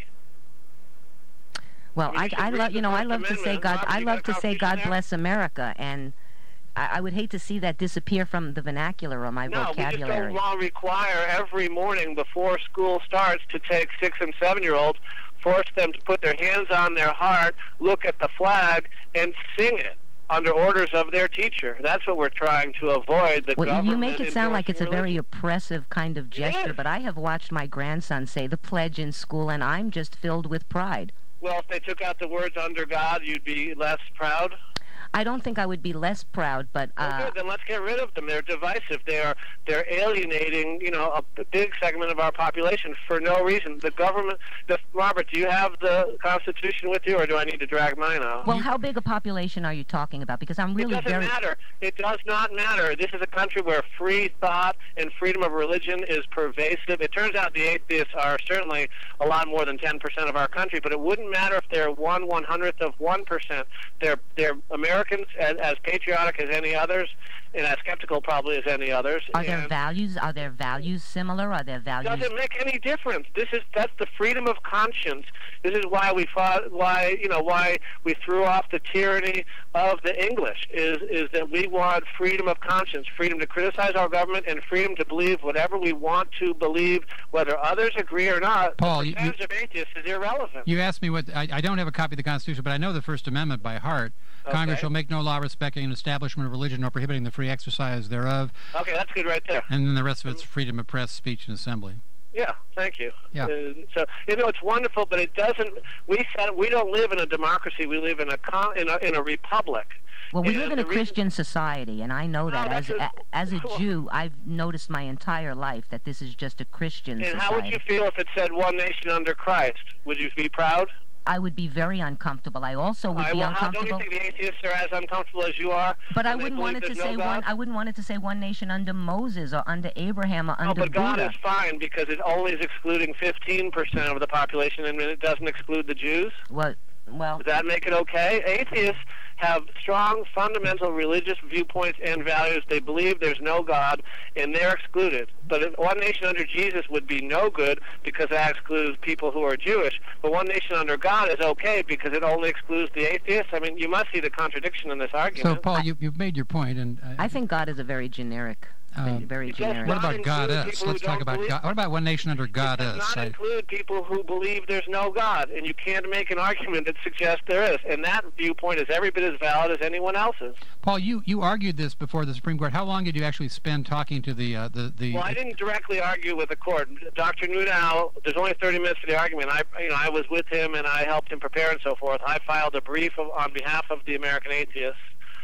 Well, I love to say God bless America, and I would hate to see that disappear from the vernacular or my vocabulary. We just don't want to require every morning before school starts to take 6- and 7-year-olds, force them to put their hands on their heart, look at the flag, and sing it under orders of their teacher. That's what we're trying to avoid. You make it sound like it's a very oppressive kind of gesture, but I have watched my grandson say the pledge in school, and I'm just filled with pride. Well, if they took out the words under God, you'd be less proud? I don't think I would be less proud, but good. Then let's get rid of them. They're divisive. They're alienating, a big segment of our population for no reason. The government. Robert, do you have the Constitution with you, or do I need to drag mine out? Well, how big a population are you talking about? Because I'm really It doesn't matter. It does not matter. This is a country where free thought and freedom of religion is pervasive. It turns out the atheists are certainly a lot more than 10% of our country, but it wouldn't matter if they're 1/100th of 1%. They're Americans as patriotic as any others, and as skeptical probably as any others. Are their values similar? Are their values? Doesn't make any difference. That's the freedom of conscience. This is why we fought. Why we threw off the tyranny of the English. Is that we want freedom of conscience, freedom to criticize our government, and freedom to believe whatever we want to believe, whether others agree or not. Paul, the percentage of atheists is irrelevant. You asked me what I don't have a copy of the Constitution, but I know the First Amendment by heart. Okay. Congress shall make no law respecting an establishment of religion or prohibiting the free exercise thereof. Okay, that's good right there. And then the rest of it's freedom of press, speech, and assembly. Yeah, thank you. Yeah. So it's wonderful, but it doesn't. We don't live in a democracy. We live in a republic. Well, we live in a Christian society, and I know that as a Jew, I've noticed my entire life that this is just a Christian society. And how would you feel if it said one nation under Christ? Would you be proud? I would be very uncomfortable. I also would be uncomfortable. Don't you think the atheists are as uncomfortable as you are? But I wouldn't want it to say one. I wouldn't want it to say one nation under Moses or under Abraham or under Buddha. But God is fine because it only is excluding 15% of the population, and it doesn't exclude the Jews. Well, does that make it okay? Atheists have strong fundamental religious viewpoints and values. They believe there's no God, and they're excluded. But one nation under Jesus would be no good because that excludes people who are Jewish. But one nation under God is okay because it only excludes the atheists. I mean, you must see the contradiction in this argument. So, Paul, you've made your point, and I think God is a very generic. Very generic. What about goddess? Let's talk about God. What about one nation under goddess? It does not include people who believe there's no God, and you can't make an argument that suggests there is. And that viewpoint is every bit as valid as anyone else's. Paul, you argued this before the Supreme Court. How long did you actually spend talking to the? Well, I didn't directly argue with the court. Dr. Newdow, there's only 30 minutes for the argument. I was with him and I helped him prepare and so forth. I filed a brief on behalf of the American Atheists.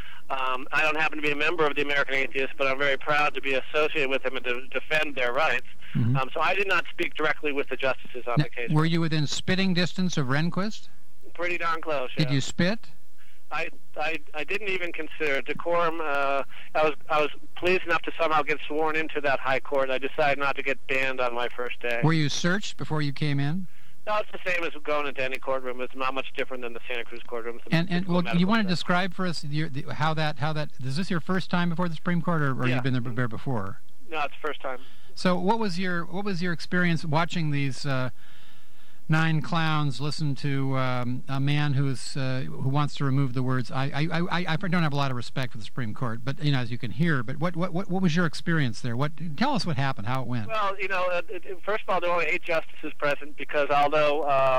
I don't happen to be a member of the American Atheists, but I'm very proud to be associated with them and to defend their rights. Mm-hmm. So I did not speak directly with the justices on the case. Were you within spitting distance of Rehnquist? Pretty darn close, yeah. Did you spit? I didn't even consider decorum. I was pleased enough to somehow get sworn into that high court. I decided not to get banned on my first day. Were you searched before you came in? No, it's the same as going into any courtroom. It's not much different than the Santa Cruz courtrooms. And well, you want to describe for us how that is this your first time before the Supreme Court, or you've been there before? No, it's the first time. So what was your experience watching these 9 clowns listen to a man who wants to remove the words. I don't have a lot of respect for the Supreme Court, but as you can hear. But what was your experience there? Tell us what happened, how it went. Well, first of all, there were only 8 justices present because although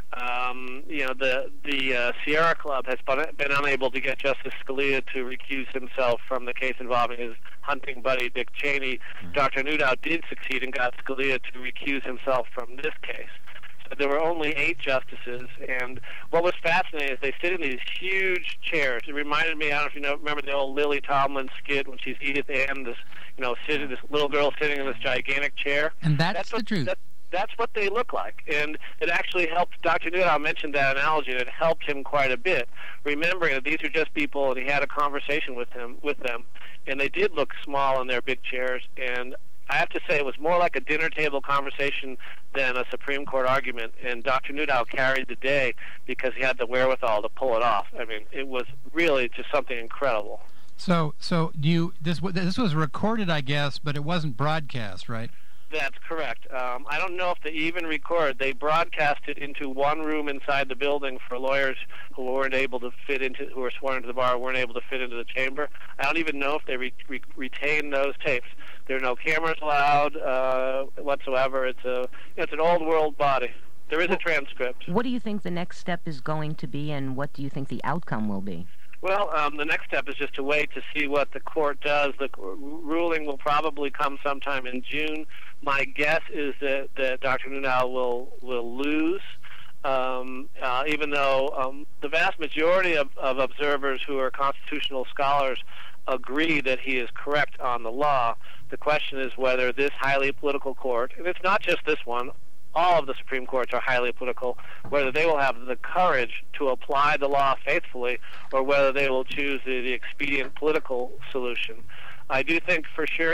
the Sierra Club has been unable to get Justice Scalia to recuse himself from the case involving his hunting buddy Dick Cheney, Dr. Newdow did succeed and got Scalia to recuse himself from this case. So there were only 8 justices, and what was fascinating is they sit in these huge chairs. It reminded me, I don't know if you remember the old Lily Tomlin skit when she's Edith Ann, this little girl sitting in this gigantic chair. And that's the truth. That's what they look like, and it actually helped. Dr. Newdow mentioned that analogy, and it helped him quite a bit, remembering that these are just people, and he had a conversation with them, and they did look small in their big chairs, and I have to say it was more like a dinner table conversation than a Supreme Court argument, and Dr. Newdow carried the day because he had the wherewithal to pull it off. I mean, it was really just something incredible. So this was recorded, I guess, but it wasn't broadcast, right? That's correct. I don't know if they even record. They broadcast it into one room inside the building for lawyers who who were sworn into the bar, weren't able to fit into the chamber. I don't even know if they retain those tapes. There are no cameras allowed whatsoever. It's an old world body. There is a transcript. What do you think the next step is going to be, and what do you think the outcome will be? Well, the next step is just to wait to see what the court does. The ruling will probably come sometime in June. My guess is that Dr. Newdow will lose, even though the vast majority of observers who are constitutional scholars agree that he is correct on the law. The question is whether this highly political court, and it's not just this one, all of the Supreme Courts are highly political, whether they will have the courage to apply the law faithfully or whether they will choose the expedient political solution. I do think for sure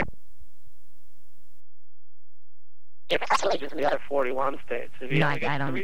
if the other 41 states. If he only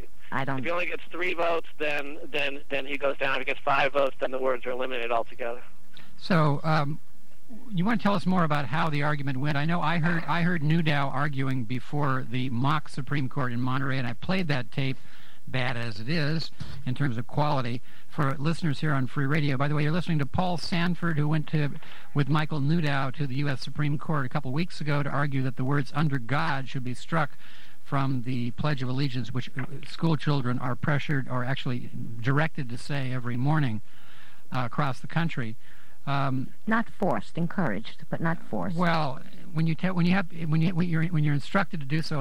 gets 3 votes, then he goes down. If he gets 5 votes, then the words are eliminated altogether. So, you want to tell us more about how the argument went? I know I heard Newdow arguing before the mock Supreme Court in Monterey, and I played that tape, bad as it is in terms of quality, for listeners here on Free Radio. By the way, you're listening to Paul Sanford, who went with Michael Newdow to the U.S. Supreme Court a couple weeks ago to argue that the words "under God" should be struck from the Pledge of Allegiance, which school children are pressured or actually directed to say every morning across the country. Not forced, encouraged, but not forced. Well, when you're instructed to do so,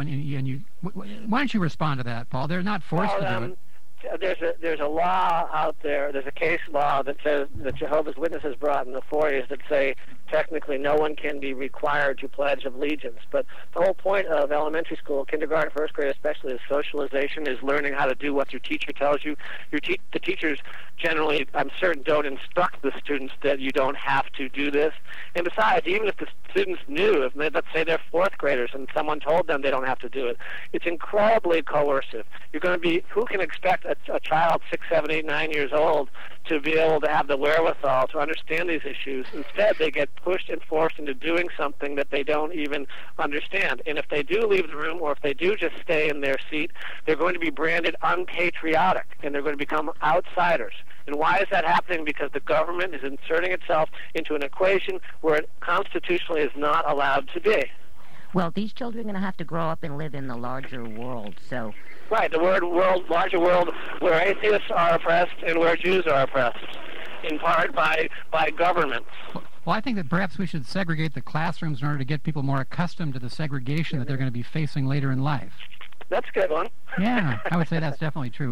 why don't you respond to that, Paul? They're not forced to do it. There's a law out there. There's a case law that says that Jehovah's Witnesses brought in the 40s that say technically no one can be required to pledge allegiance. But the whole point of elementary school, kindergarten, first grade especially, is socialization, is learning how to do what your teacher tells you. The teachers generally, I'm certain, don't instruct the students that you don't have to do this. And besides, even if the students knew, let's say they're 4th graders and someone told them they don't have to do it, it's incredibly coercive. Who can expect a child 6, 7, 8, 9 years old to be able to have the wherewithal to understand these issues? Instead, they get pushed and forced into doing something that they don't even understand. And if they do leave the room, or if they do just stay in their seat, they're going to be branded unpatriotic, and they're going to become outsiders. And why is that happening? Because the government is inserting itself into an equation where it constitutionally is not allowed to be. Well, these children are going to have to grow up and live in the larger world, so... Right, the larger world, where atheists are oppressed and where Jews are oppressed, in part by governments. Well, I think that perhaps we should segregate the classrooms in order to get people more accustomed to the segregation that they're going to be facing later in life. That's a good one. Yeah, I would say that's definitely true.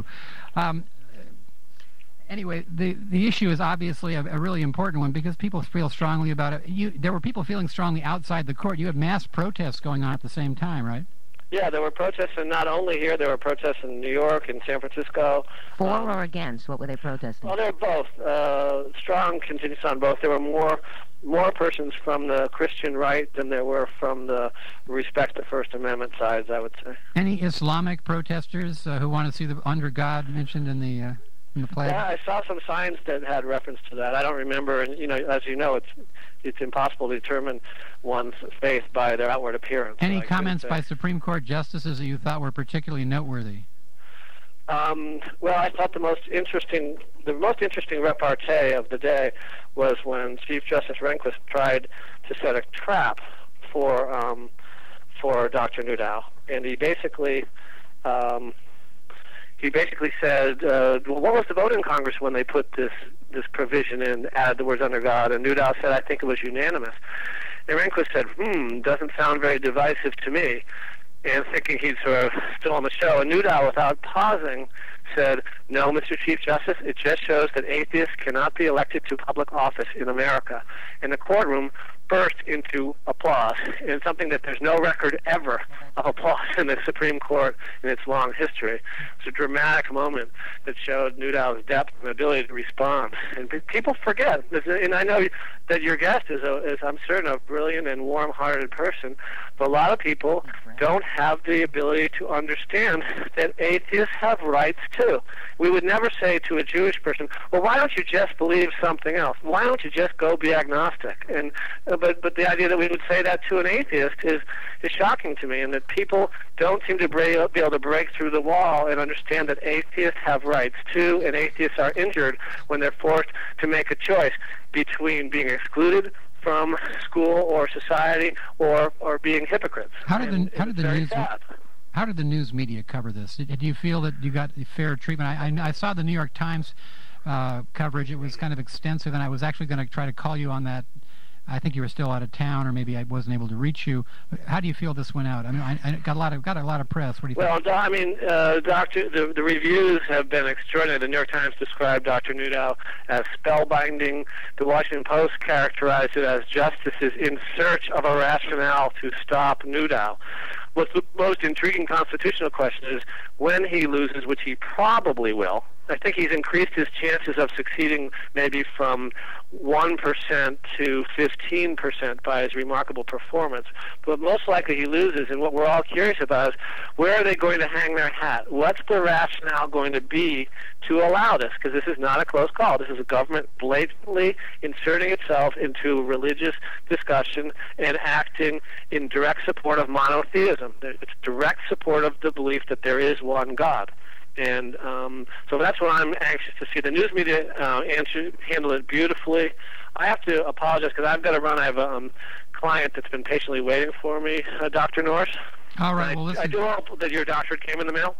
Anyway, the issue is obviously a really important one because people feel strongly about it. There were people feeling strongly outside the court. You had mass protests going on at the same time, right? Yeah, there were protests, and not only here, there were protests in New York and San Francisco. For or against? What were they protesting? Well, they're both. Strong continues on both. There were more persons from the Christian right than there were from the respect the First Amendment sides, I would say. Any Islamic protesters who want to see the under God mentioned in the pledge? Yeah, I saw some signs that had reference to that. I don't remember, and as you know, it's impossible to determine one's faith by their outward appearance. Any comments by Supreme Court justices that you thought were particularly noteworthy? Well, I thought the most interesting repartee of the day was when Chief Justice Rehnquist tried to set a trap for Dr. Newdow, and he basically said, well, what was the vote in Congress when they put this provision in, added the words under God? And Newdow said, I think it was unanimous. And Rehnquist said, doesn't sound very divisive to me. And thinking he'd sort of still on the show. And Newdow, without pausing, said, no, Mr. Chief Justice, it just shows that atheists cannot be elected to public office in America. And the courtroom burst into applause, and something that there's no record ever of applause in the Supreme Court in its long history. It's a dramatic moment that showed Newdow's depth and ability to respond. And people forget, and I know that your guest is I'm certain, a brilliant and warm-hearted person, but a lot of people don't have the ability to understand that atheists have rights too. We would never say to a Jewish person, well, why don't you just believe something else? Why don't you just go be agnostic? And but the idea that we would say that to an atheist is shocking to me, and that people don't seem to be able to break through the wall and understand that atheists have rights too, and atheists are injured when they're forced to make a choice between being excluded from school or society or being hypocrites. How did the news media cover this? Did you feel that you got fair treatment? I saw the New York Times coverage. It was kind of extensive, and I was actually going to try to call you on that. I think you were still out of town, or maybe I wasn't able to reach you. How do you feel this went out? I mean, I got a lot of press. What do you think? Well, I mean, the reviews have been extraordinary. The New York Times described Dr. Newdow as spellbinding. The Washington Post characterized it as justices in search of a rationale to stop Newdow. What's the most intriguing constitutional question is, when he loses, which he probably will, I think he's increased his chances of succeeding maybe from 1% to 15% by his remarkable performance. But most likely he loses, and what we're all curious about is, where are they going to hang their hat? What's the rationale going to be to allow this? Because this is not a close call. This is a government blatantly inserting itself into religious discussion and acting in direct support of monotheism. It's direct support of the belief that there is one God. And so that's what I'm anxious to see. The news media handled it beautifully. I have to apologize because I've got to run. I have a client that's been patiently waiting for me, Dr. Norris. All right. Well, listen. I do hope that your doctorate came in the mail.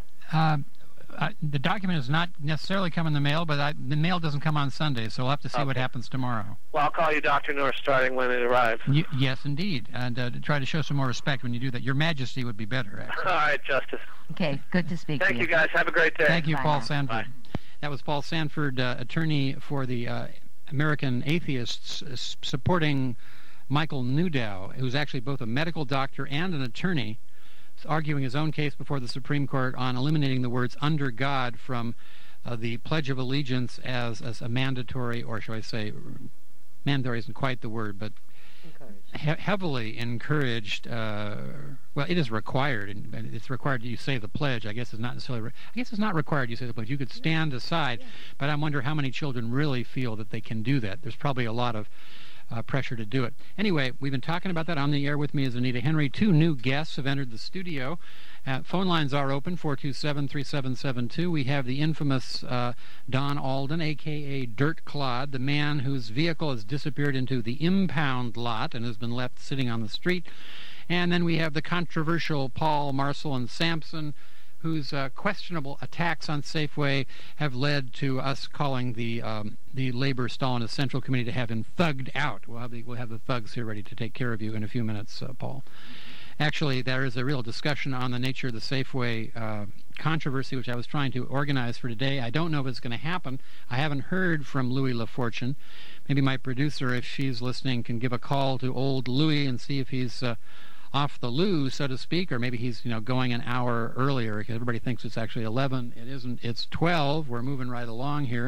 The document has not necessarily come in the mail, but the mail doesn't come on Sunday, so we'll have to see what happens tomorrow. Well, I'll call you Dr. Norris starting when it arrives. Yes, indeed. And to try to show some more respect when you do that. Your Majesty would be better, actually. All right, Justice. Okay, good to speak to you. Thank you, guys. Have a great day. Thank you, Bye Paul now. Sanford. Bye. That was Paul Sanford, attorney for the American Atheists, supporting Michael Newdow, who's actually both a medical doctor and an attorney, arguing his own case before the Supreme Court on eliminating the words "under God" from the Pledge of Allegiance as a mandatory, or shall I say, mandatory isn't quite the word, but heavily encouraged. Well, it is required, and it's required that you say the pledge. I guess it's not necessarily. I guess it's not required you say the pledge. You could stand aside, but I wonder how many children really feel that they can do that. There's probably a lot of pressure to do it. Anyway, we've been talking about that. On the air with me is Anita Henry. Two new guests have entered the studio. Phone lines are open, 427-3772. We have the infamous Don Alden, a.k.a. Dirt Clod, the man whose vehicle has disappeared into the impound lot and has been left sitting on the street. And then we have the controversial Paul Marcel and Sampson, whose questionable attacks on Safeway have led to us calling the Labor Stalinist Central Committee to have him thugged out. We'll have the thugs here ready to take care of you in a few minutes, Paul. Actually, there is a real discussion on the nature of the Safeway controversy, which I was trying to organize for today. I don't know if it's going to happen. I haven't heard from Louis LaFortune. Maybe my producer, if she's listening, can give a call to old Louis and see if he's off the loo, so to speak, or maybe he's going an hour earlier, because everybody thinks it's actually 11. It isn't. It's 12. We're moving right along here.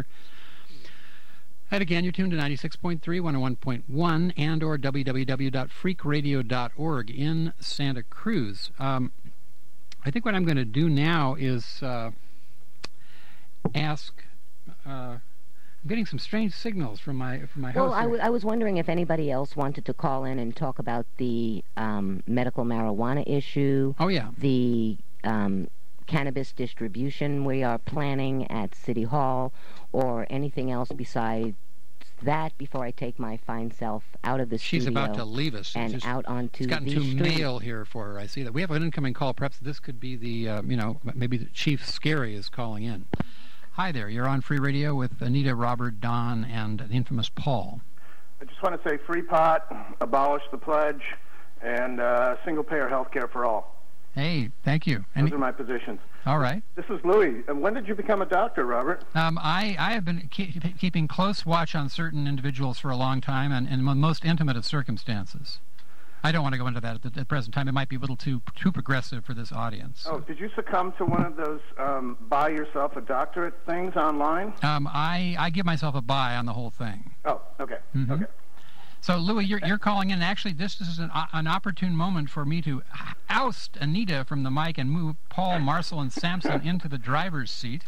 And again, you're tuned to 96.3, 101.1, and or www.freakradio.org in Santa Cruz. I think what I'm going to do now is ask. I'm getting some strange signals from my house. Well, I was wondering if anybody else wanted to call in and talk about the medical marijuana issue. Oh, yeah. The cannabis distribution we are planning at City Hall or anything else besides that before I take my fine self out of the studio. She's about to leave us. And out onto the street. It's gotten too male here for her. I see that. We have an incoming call. Perhaps this could be the, maybe the Chief Scary is calling in. Hi there. You're on Free Radio with Anita, Robert, Don, and the infamous Paul. I just want to say free pot, abolish the pledge, and single-payer health care for all. Hey, thank you. Those are my positions. All right. This is Louis. When did you become a doctor, Robert? I have been keeping close watch on certain individuals for a long time, and in the most intimate of circumstances. I don't want to go into that at the present time. It might be a little too progressive for this audience. Oh, did you succumb to one of those buy yourself a doctorate things online? I give myself a buy on the whole thing. Oh, okay. Mm-hmm. Okay. So, Louis, you're calling in. Actually, this is an opportune moment for me to oust Anita from the mic and move Paul, Marcel, and Samson into the driver's seat.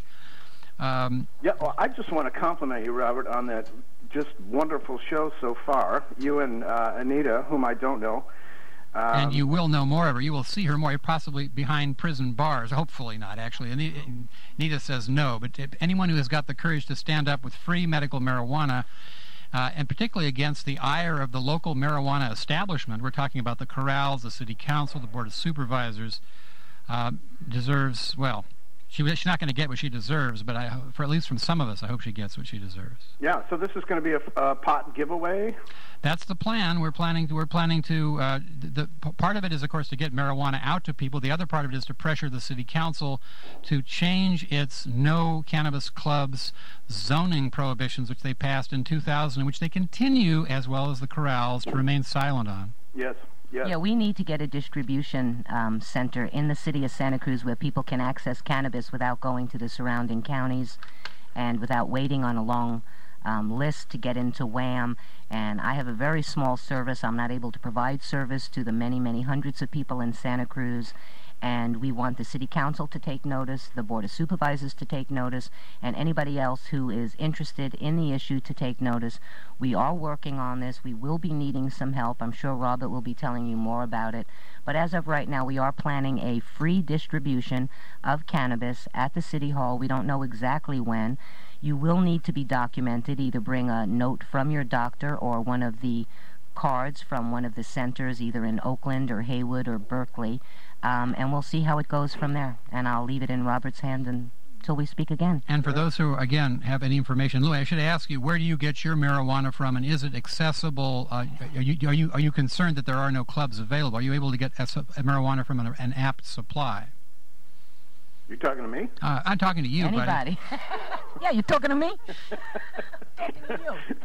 Well, I just want to compliment you, Robert, on that just wonderful show so far. You and Anita, whom I don't know. And you will know more of her. You will see her more, possibly behind prison bars. Hopefully not, actually. Anita says no, but anyone who has got the courage to stand up with free medical marijuana, and particularly against the ire of the local marijuana establishment, we're talking about the corrals, the city council, the board of supervisors, deserves, well, she's not going to get what she deserves, but for at least from some of us, I hope she gets what she deserves. Yeah, so this is going to be a pot giveaway? That's the plan. We're planning to the part of it is, of course, to get marijuana out to people. The other part of it is to pressure the city council to change its no cannabis clubs zoning prohibitions, which they passed in 2000, and which they continue, as well as the corrals, to remain silent on. Yes. Yes. Yeah, we need to get a distribution center in the city of Santa Cruz where people can access cannabis without going to the surrounding counties and without waiting on a long list to get into WHAM. And I have a very small service. I'm not able to provide service to the many, many hundreds of people in Santa Cruz. And we want the city council to take notice, the board of supervisors to take notice, and anybody else who is interested in the issue to take notice. We are working on this. We will be needing some help. I'm sure Robert will be telling you more about it. But as of right now, we are planning a free distribution of cannabis at the City Hall. We don't know exactly when. You will need to be documented. Either bring a note from your doctor or one of the cards from one of the centers, either in Oakland or Haywood or Berkeley. And we'll see how it goes from there. And I'll leave it in Robert's hands until we speak again. And for those who, again, have any information, Louis, I should ask you, where do you get your marijuana from, and is it accessible? Are you concerned that there are no clubs available? Are you able to get marijuana from an apt supply? You're talking to me? I'm talking to you, Anybody. buddy. Yeah, you're talking to me? Talking to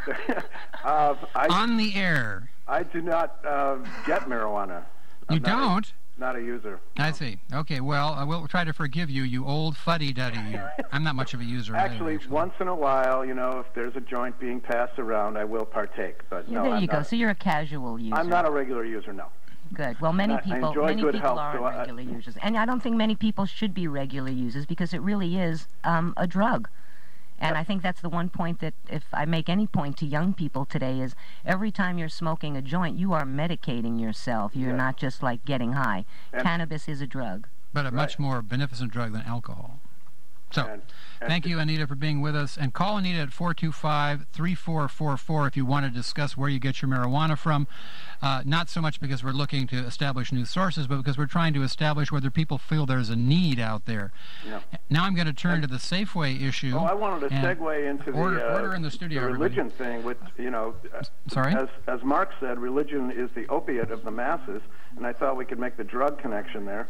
you. On the air. I do not get marijuana. You don't? Not a user. I see. Okay, well, we'll try to forgive you, you old fuddy-duddy. I'm not much of a user. Actually, once in a while, if there's a joint being passed around, I will partake. But yeah, no, there you go. So you're a casual user. I'm not a regular user, no. Good. Well, many people are regular users. And I don't think many people should be regular users because it really is a drug. And I think that's the one point that, if I make any point to young people today, is every time you're smoking a joint, you are medicating yourself. You're not just like getting high. Cannabis is a drug. But a much more beneficent drug than alcohol. So, thank you, Anita, for being with us. And call Anita at 425-3444 if you want to discuss where you get your marijuana from. Not so much because we're looking to establish new sources, but because we're trying to establish whether people feel there's a need out there. Yeah. Now I'm going to turn to the Safeway issue. Oh, I wanted to segue into order in the studio, the religion thing. Which, Sorry? As Marx said, religion is the opiate of the masses, and I thought we could make the drug connection there.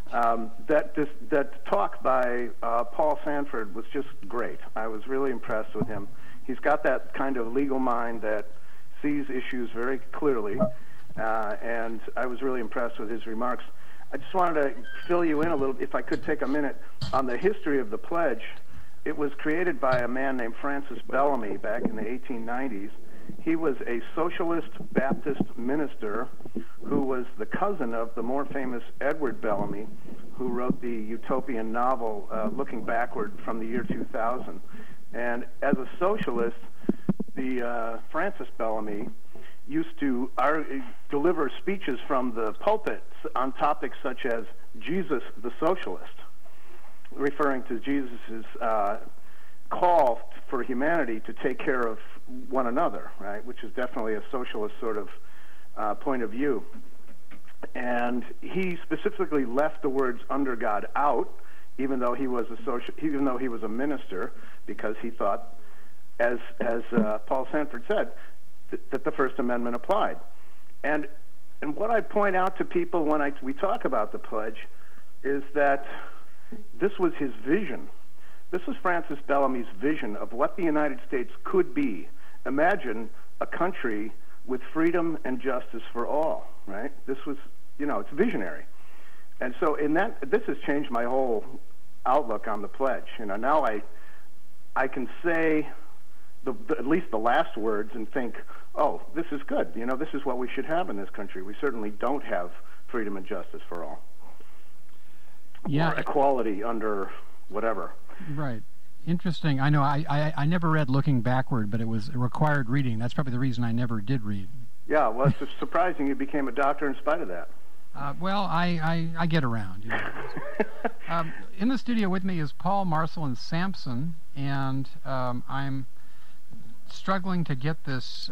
That talk by Paul Sanford was just great. I was really impressed with him. He's got that kind of legal mind that sees issues very clearly, and I was really impressed with his remarks. I just wanted to fill you in a little, if I could take a minute, on the history of the pledge. It was created by a man named Francis Bellamy back in the 1890s. He was a socialist Baptist minister who was the cousin of the more famous Edward Bellamy, who wrote the utopian novel Looking Backward from the year 2000. And as a socialist, the Francis Bellamy used to deliver speeches from the pulpit on topics such as Jesus the Socialist. referring to Jesus' call for humanity to take care of one another, right? Which is definitely a socialist sort of point of view. And he specifically left the words "under God" out, even though he was a minister, because he thought, as Paul Sanford said, that the First Amendment applied. And what I point out to people when we talk about the pledge is that this was his vision. This was Francis Bellamy's vision of what the United States could be. Imagine a country with freedom and justice for all, right? This was, it's visionary. And so this has changed my whole outlook on the pledge. Now I can say at least the last words and think, oh, this is good. This is what we should have in this country. We certainly don't have freedom and justice for all. Yeah. Or equality under whatever. Right. Interesting. I know I never read Looking Backward, but it was a required reading. That's probably the reason I never did read. Yeah, well, it's surprising you became a doctor in spite of that. Well, I get around. In the studio with me is Paul Marcelin Sampson, and I'm struggling to get this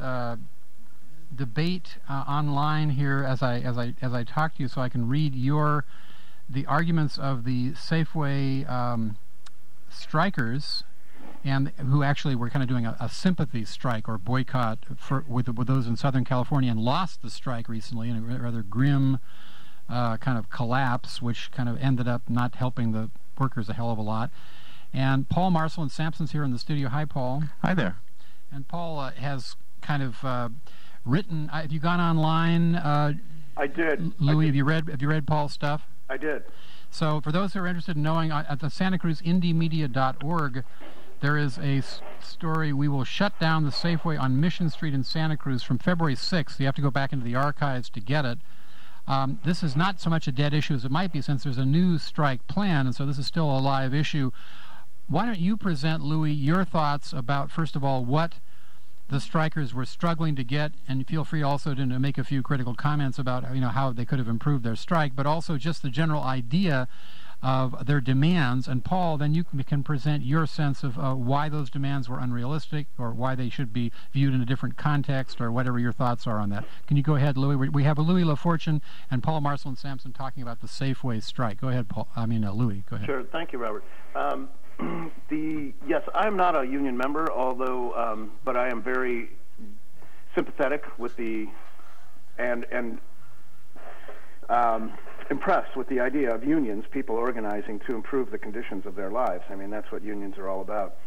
debate online here as I talk to you, so I can read the arguments of the Safeway strikers, and who actually were kind of doing a sympathy strike or boycott with those in Southern California, and lost the strike recently in a rather grim kind of collapse, which kind of ended up not helping the workers a hell of a lot. And Paul Marcelin Sampson's here in the studio. Hi, Paul. Hi there. And Paul has kind of written. Have you gone online? I did. Louis, have you read Paul's stuff? I did. So for those who are interested in knowing, at the SantaCruzIndieMedia.org, there is a story, "We will shut down the Safeway on Mission Street in Santa Cruz" from February 6th. You have to go back into the archives to get it. This is not so much a dead issue as it might be, since there's a new strike plan, and so this is still a live issue. Why don't you present, Louis, your thoughts about, first of all, what the strikers were struggling to get, and feel free also to make a few critical comments about how they could have improved their strike, but also just the general idea of their demands. And Paul, then you can present your sense of why those demands were unrealistic, or why they should be viewed in a different context, or whatever your thoughts are on that. Can you go ahead, Louis? We have Louis LaFortune and Paul Marcelin Sampson talking about the Safeway strike. Go ahead, Paul. Louis. Go ahead. Sure. Thank you, Robert. Yes, I'm not a union member, although, but I am very sympathetic with and impressed with the idea of unions, people organizing to improve the conditions of their lives. I mean, that's what unions are all about.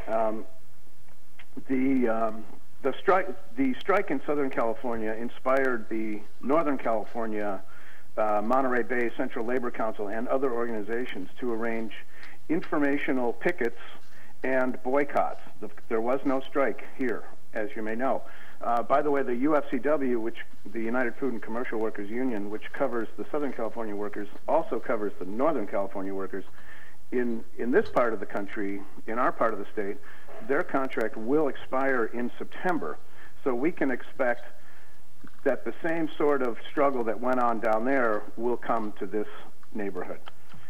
The strike in Southern California inspired the Northern California Monterey Bay Central Labor Council and other organizations to arrange informational pickets and boycotts. There was no strike here, as you may know. By the way, the UFCW, which the United Food and Commercial Workers Union, which covers the Southern California workers, also covers the Northern California workers. In this part of the country, in our part of the state, their contract will expire in September. So we can expect that the same sort of struggle that went on down there will come to this neighborhood.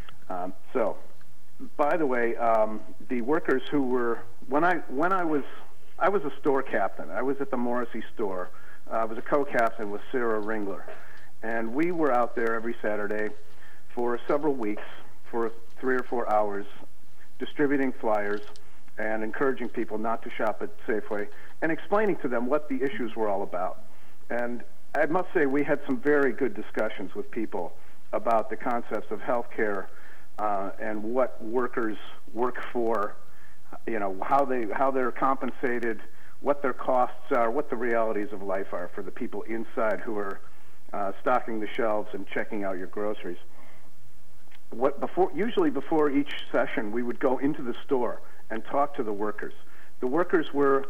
By the way, the workers who were I was a store captain. I was at the Morrissey store. I was a co-captain with Sarah Ringler, and we were out there every Saturday for several weeks, for 3 or 4 hours, distributing flyers and encouraging people not to shop at Safeway, and explaining to them what the issues were all about. And I must say, we had some very good discussions with people about the concepts of health care and what workers work for, how they're compensated, what their costs are, what the realities of life are for the people inside who are stocking the shelves and checking out your groceries. Usually before each session, we would go into the store and talk to the workers. The workers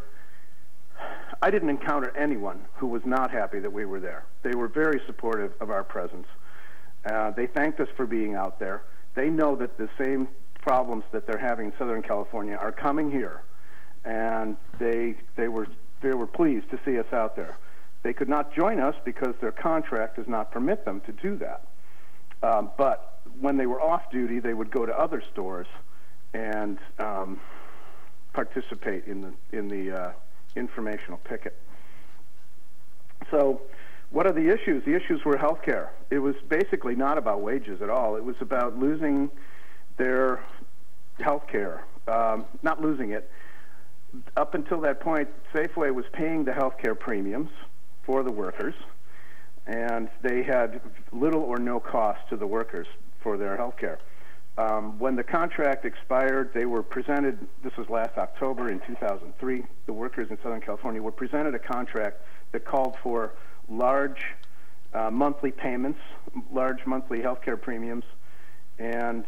I didn't encounter anyone who was not happy that we were there. They were very supportive of our presence. They thanked us for being out there. They know that the same problems that they're having in Southern California are coming here, and they were pleased to see us out there. They could not join us because their contract does not permit them to do that. But when they were off duty, they would go to other stores and participate in the informational picket. So, what are the issues? The issues were health care. It was basically not about wages at all. It was about losing their health care, not losing it. Up until that point, Safeway was paying the health care premiums for the workers, and they had little or no cost to the workers for their health care. When the contract expired, they were presented, this was last October in 2003, the workers in Southern California were presented a contract that called for large monthly payments, large monthly health care premiums, and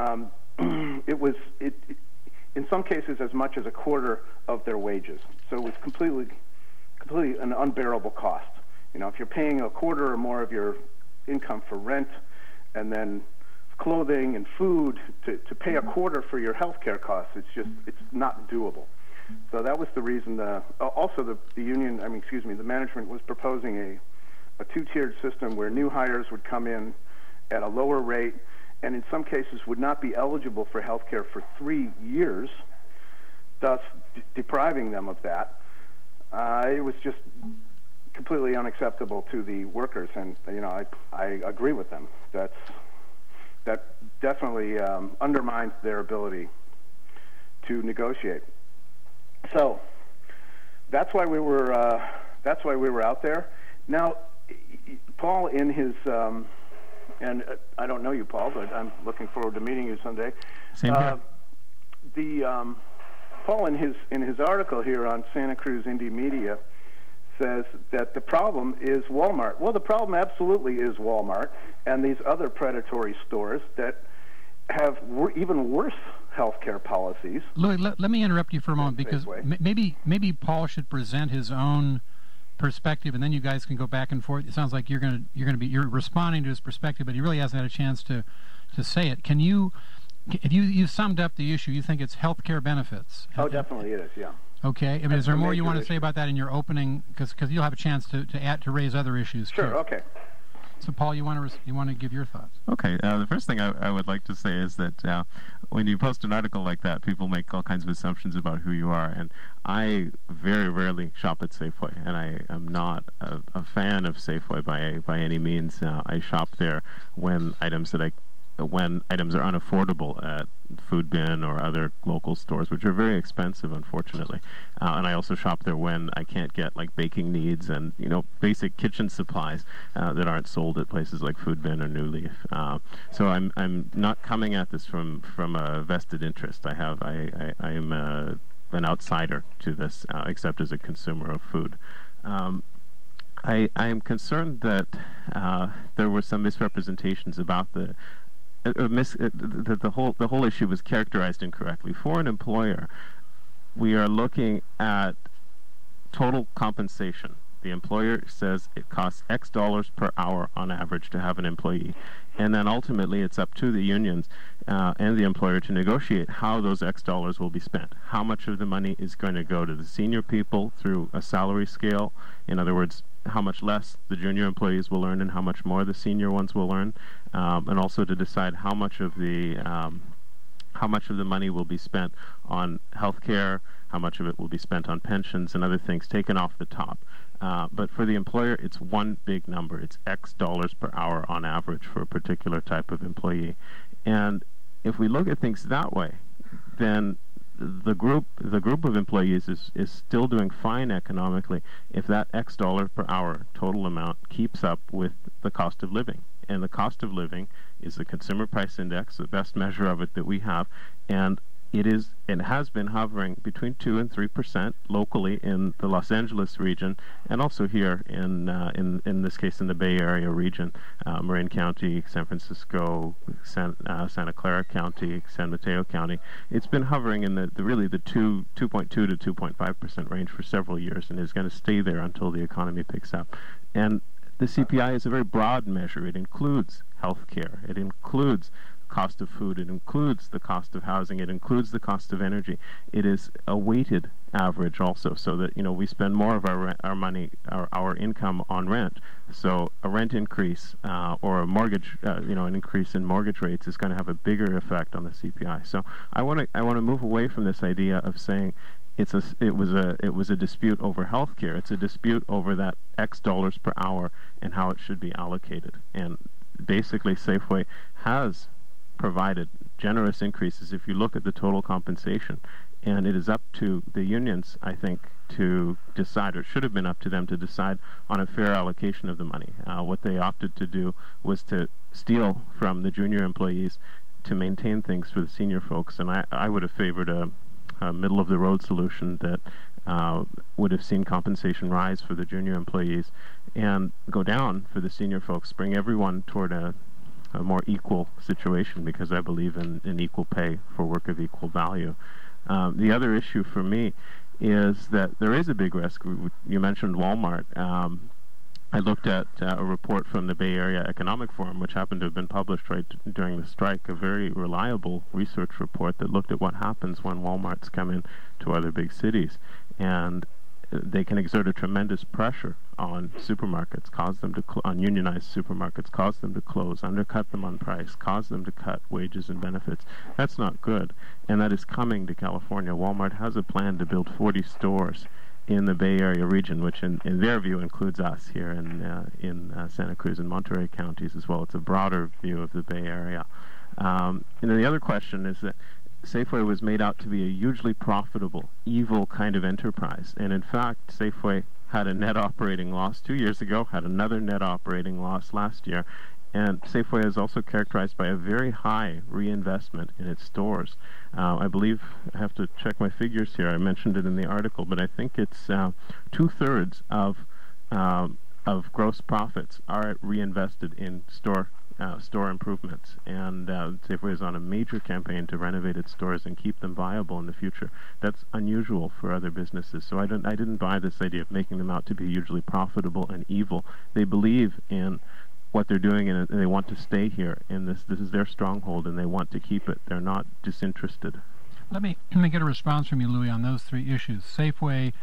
it was, in some cases, as much as a quarter of their wages. So it was completely an unbearable cost. You know, if you're paying a quarter or more of your income for rent, and then clothing and food, to pay a quarter for your health care costs, it's not doable. So that was the reason. Also, the management was proposing a two-tiered system where new hires would come in at a lower rate, and in some cases would not be eligible for health care for 3 years, thus depriving them of that. It was just completely unacceptable to the workers, and I agree with them. That definitely undermines their ability to negotiate. So that's why we were out there. Now, Paul, in his and I don't know you, Paul, but I'm looking forward to meeting you someday. Same here. Paul, in his article here on Santa Cruz Indie Media, says that the problem is Walmart. Well, the problem absolutely is Walmart and these other predatory stores that have even worse healthcare policies. Louis, let me interrupt you for a moment, because maybe Paul should present his own perspective, and then you guys can go back and forth. It sounds like you're responding to his perspective, but he really hasn't had a chance to say it. Can you? If you summed up the issue, you think it's healthcare benefits? Oh, definitely it is. Yeah. Okay. I mean, is there more you want to say about that in your opening? Because you'll have a chance to raise other issues. Sure. Too. Okay. So, Paul, you want to give your thoughts? Okay. The first thing I would like to say is that when you post an article like that, people make all kinds of assumptions about who you are, and I very rarely shop at Safeway, and I am not a fan of Safeway by any means. I shop there when items are unaffordable at Food Bin or other local stores, which are very expensive, unfortunately. And I also shop there when I can't get like baking needs and basic kitchen supplies that aren't sold at places like Food Bin or New Leaf. So I'm not coming at this from a vested interest. I am an outsider to this, except as a consumer of food. I am concerned that there were some misrepresentations about the whole issue was characterized incorrectly. For an employer, we are looking at total compensation. The employer says it costs X dollars per hour on average to have an employee, and then ultimately it's up to the unions and the employer to negotiate how those X dollars will be spent. How much of the money is going to go to the senior people through a salary scale? In other words, how much less the junior employees will earn and how much more the senior ones will earn, and also to decide how much of the money will be spent on health care, how much of it will be spent on pensions and other things taken off the top. But for the employer, it's one big number. It's X dollars per hour on average for a particular type of employee. And if we look at things that way, then the group of employees is still doing fine economically if that X dollar per hour total amount keeps up with the cost of living. And the cost of living is the Consumer Price Index, the best measure of it that we have, and it has been hovering between 2% and 3% locally in the Los Angeles region, and also here in this case in the Bay Area region, Marin County, San Francisco, Santa Clara County, San Mateo County. It's been hovering in the 2.2 to 2.5% range for several years, and is going to stay there until the economy picks up. And the CPI is a very broad measure. It includes health care. It includes cost of food, it includes the cost of housing, it includes the cost of energy. It is a weighted average also, so that we spend more of our money, our income on rent. So a rent increase or a mortgage, an increase in mortgage rates is going to have a bigger effect on the CPI. So I want to move away from this idea of saying it was a dispute over health care. It's a dispute over that X dollars per hour and how it should be allocated. And basically, Safeway has provided generous increases if you look at the total compensation. And it is up to the unions, I think, to decide, or it should have been up to them to decide on a fair allocation of the money. What they opted to do was to steal from the junior employees to maintain things for the senior folks. And I would have favored a middle-of-the-road solution that would have seen compensation rise for the junior employees and go down for the senior folks, bring everyone toward a more equal situation, because I believe in equal pay for work of equal value. The other issue for me is that there is a big risk. You mentioned Walmart. I looked at a report from the Bay Area Economic Forum, which happened to have been published right during the strike, a very reliable research report that looked at what happens when Walmarts come in to other big cities. And they can exert a tremendous pressure on supermarkets, cause them to on unionized supermarkets, cause them to close, undercut them on price, cause them to cut wages and benefits. That's not good, and that is coming to California. Walmart has a plan to build 40 stores in the Bay Area region, which in their view includes us here in Santa Cruz and Monterey counties as well. It's a broader view of the Bay Area. And then the other question is that Safeway was made out to be a hugely profitable, evil kind of enterprise. And in fact, Safeway had a net operating loss 2 years ago, had another net operating loss last year. And Safeway is also characterized by a very high reinvestment in its stores. I believe, I have to check my figures here, I mentioned it in the article, but I think it's 2/3 of gross profits are reinvested in store improvements, and Safeway is on a major campaign to renovate its stores and keep them viable in the future. That's unusual for other businesses, so I didn't buy this idea of making them out to be hugely profitable and evil. They believe in what they're doing, and they want to stay here, and this is their stronghold, and they want to keep it. They're not disinterested. Let me get a response from you, Louis, on those three issues. Safeway,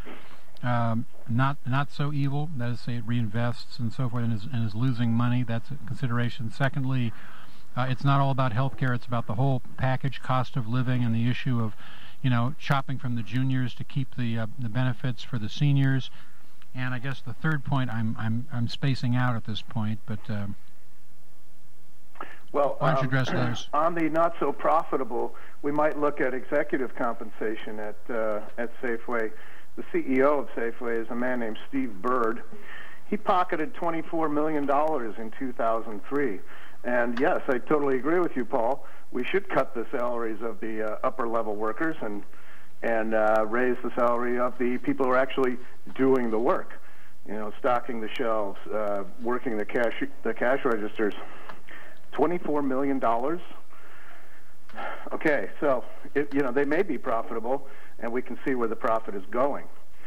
not so evil. That is, say, it reinvests and so forth, and is losing money. That's a consideration. Secondly, it's not all about health care. It's about the whole package, cost of living, and the issue of, shopping from the juniors to keep the benefits for the seniors. And I guess the third point, I'm spacing out at this point, but well, why don't you address those? On the not so profitable, we might look at executive compensation at Safeway. The CEO of Safeway is a man named Steve Bird. He pocketed $24 million in 2003. And yes, I totally agree with you, Paul. We should cut the salaries of the upper-level workers and raise the salary of the people who are actually doing the work. Stocking the shelves, working the cash registers. $24 million. Okay, so they may be profitable, and we can see where the profit is going.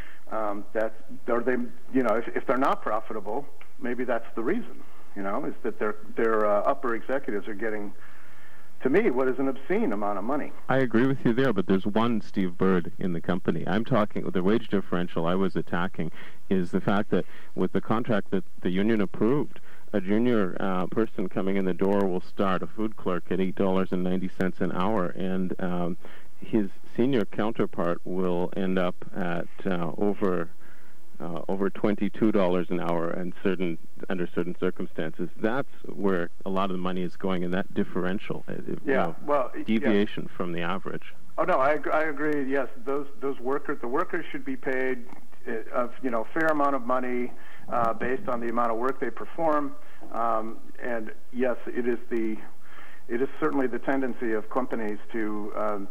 If they're not profitable, maybe that's the reason. Is that their upper executives are getting, to me, what is an obscene amount of money. I agree with you there, but there's one Steve Bird in the company. I'm talking, the wage differential I was attacking is the fact that with the contract that the union approved, a junior person coming in the door will start, a food clerk, at $8.90 an hour, and his senior counterpart will end up at over $22 an hour and under certain circumstances. That's where a lot of the money is going, in that differential, deviation from the average. Oh no, I agree. Yes, the workers should be paid a fair amount of money based on the amount of work they perform. And yes, it is certainly the tendency of companies to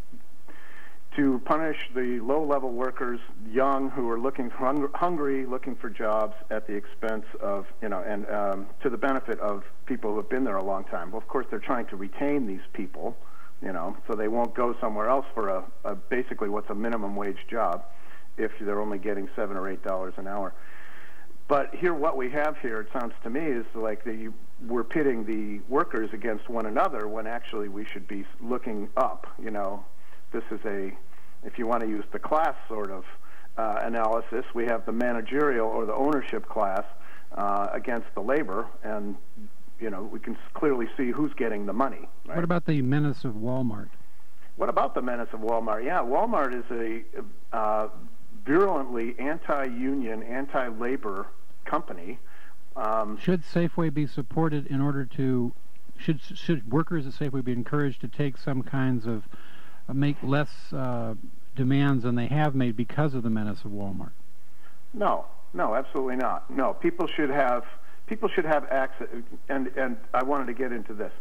punish the low-level workers, young, who are hungry, looking for jobs at the expense of, and to the benefit of people who have been there a long time. Well, of course, they're trying to retain these people, so they won't go somewhere else for a basically what's a minimum wage job if they're only getting $7 or $8 an hour. But here, what we have here, it sounds to me, is like we're pitting the workers against one another when actually we should be looking up. You know, this is if you want to use the class sort of analysis, we have the managerial or the ownership class against the labor, and you know, we can clearly see who's getting the money. Right? What about the menace of Walmart? What about the menace of Walmart? Yeah, Walmart is a virulently anti-union, anti-labor company. Should Safeway be supported in order to? Should workers at Safeway be encouraged to take some kinds of make less demands than they have made because of the menace of Walmart? No, absolutely not. No, people should have access, and I wanted to get into this.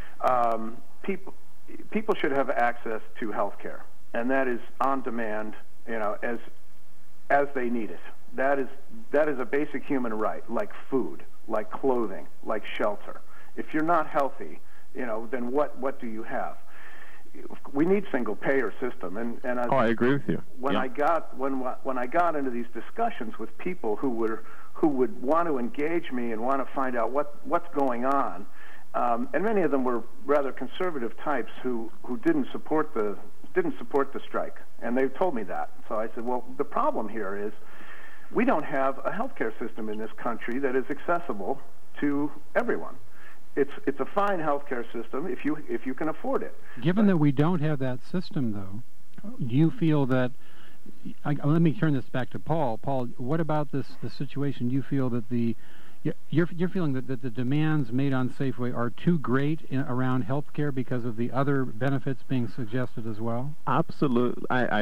People should have access to health care, and that is on demand, you know, as they need it. That is a basic human right, like food, like clothing, like shelter. If you're not healthy, you know, then what do you have? We need single payer system, and I agree with you. When I got into these discussions with people who would want to engage me and want to find out what's going on, and many of them were rather conservative types who didn't support the strike, and they told me that. So I said, well, the problem here is we don't have a healthcare system in this country that is accessible to everyone. It's a fine healthcare system if you can afford it. Given that we don't have that system, though, do you feel that? Let me turn this back to Paul. Paul, what about the situation? Do you feel that you're feeling that the demands made on Safeway are too great around healthcare because of the other benefits being suggested as well? Absolutely.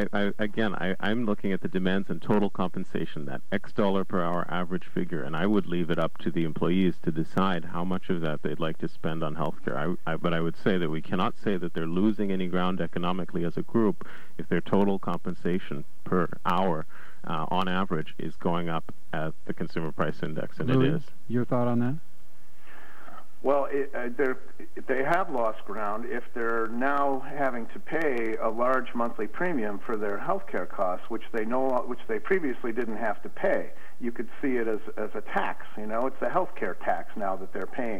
I'm looking at the demands and total compensation, that X dollar per hour average figure, and I would leave it up to the employees to decide how much of that they'd like to spend on healthcare. But I would say that we cannot say that they're losing any ground economically as a group if their total compensation per hour on average is going up at the Consumer Price Index, and Louis, it is. Your thought on that? Well, they have lost ground if they're now having to pay a large monthly premium for their health care costs, which they previously didn't have to pay. You could see it as a tax. You know, it's a health care tax now that they're paying.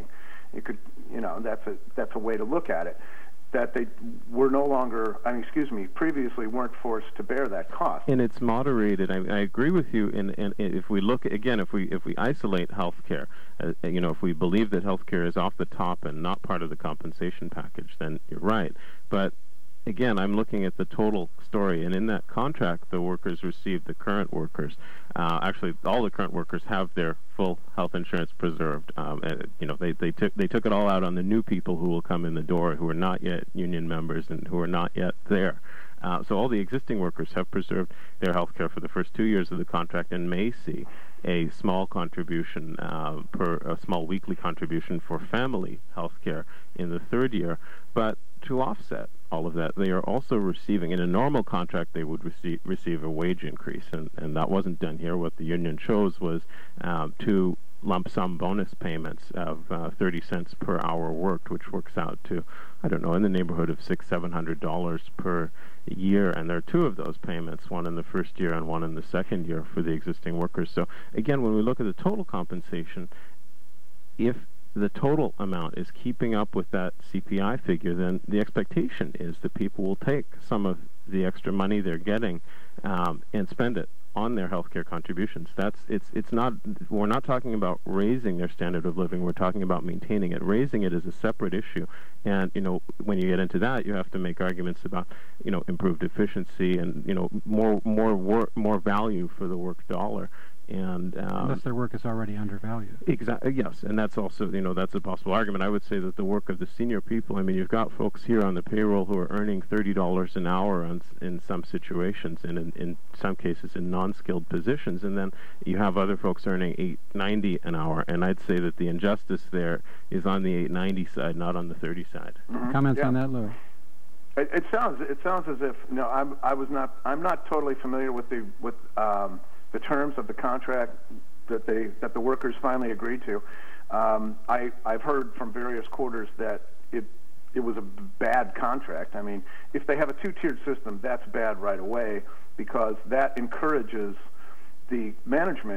That's a way to look at it. That they were no longer, previously weren't forced to bear that cost. And it's moderated. I agree with you. And if we look again, if we isolate healthcare, if we believe that healthcare is off the top and not part of the compensation package, then you're right. But again, I'm looking at the total story, and in that contract, the workers received, the current workers, actually all the current workers have their full health insurance preserved. They took it all out on the new people who will come in the door, who are not yet union members and who are not yet there. So all the existing workers have preserved their health care for the first 2 years of the contract and may see a small contribution, a small weekly contribution for family health care in the third year. But to offset all of that, they are also receiving, in a normal contract, they would receive a wage increase, and that wasn't done here. What the union chose was two lump sum bonus payments of 30 cents per hour worked, which works out to, in the neighborhood of $600-700 per year. And there are two of those payments, one in the first year and one in the second year for the existing workers. So again, when we look at the total compensation, if the total amount is keeping up with that CPI figure, then the expectation is that people will take some of the extra money they're getting and spend it on their healthcare contributions. We're not talking about raising their standard of living, we're talking about maintaining it. Raising it is a separate issue. And when you get into that, you have to make arguments about improved efficiency and more value for the work dollar. And unless their work is already undervalued. Exactly. Yes, and that's also that's a possible argument. I would say that the work of the senior people. You've got folks here on the payroll who are earning $30 an hour in some situations, and in some cases in non-skilled positions, and then you have other folks earning $8.90 an hour. And I'd say that the injustice there is on the $8.90 side, not on the $30 side. Mm-hmm. Comments on that, Louis? It sounds as if I'm not totally familiar with the terms of the contract that the workers finally agreed to. I've heard from various quarters that it was a bad contract. If they have a two-tiered system, that's bad right away, because that encourages the management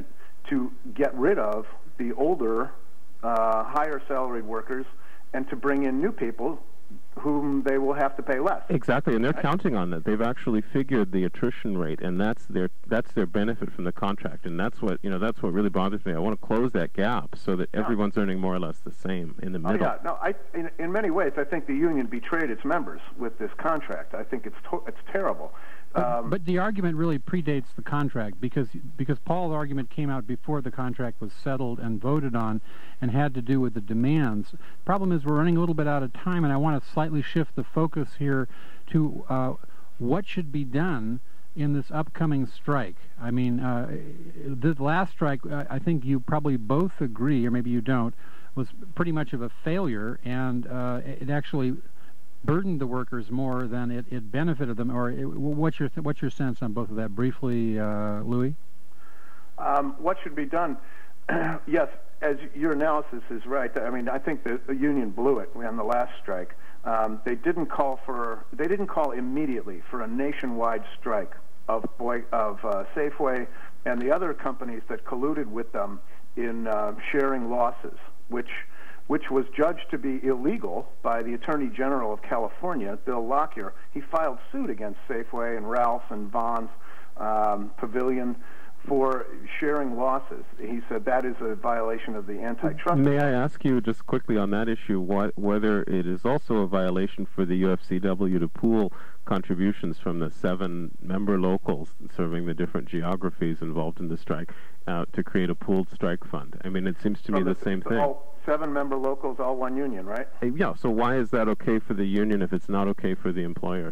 to get rid of the older, higher salaried workers and to bring in new people whom they will have to pay less. Exactly, and they're counting on that. They've actually figured the attrition rate, and that's their benefit from the contract, and that's what really bothers me. I want to close that gap so that everyone's earning more or less the same in the middle. In many ways, I think the union betrayed its members with this contract. I think it's terrible. But the argument really predates the contract because Paul's argument came out before the contract was settled and voted on and had to do with the demands. Problem is we're running a little bit out of time, and I want to slightly shift the focus here to what should be done in this upcoming strike. I mean, the last strike, I think you probably both agree, or maybe you don't, was pretty much of a failure, and it actually burdened the workers more than it benefited them. Or what's your sense on both of that? Briefly, Louis? What should be done? Yes, as your analysis is right. I mean, I think the union blew it on the last strike. They didn't call immediately for a nationwide strike of Safeway and the other companies that colluded with them in sharing losses, which was judged to be illegal by the Attorney General of California, Bill Lockyer. He filed suit against Safeway and Ralph's and Vaughn's Pavilion for sharing losses. He said that is a violation of the antitrust. May I ask you just quickly on that issue whether it is also a violation for the UFCW to pool contributions from the 7 member locals serving the different geographies involved in the strike to create a pooled strike fund? I mean, it seems to me the same thing. All 7 member locals, all one union, right? Yeah, so why is that okay for the union if it's not okay for the employers?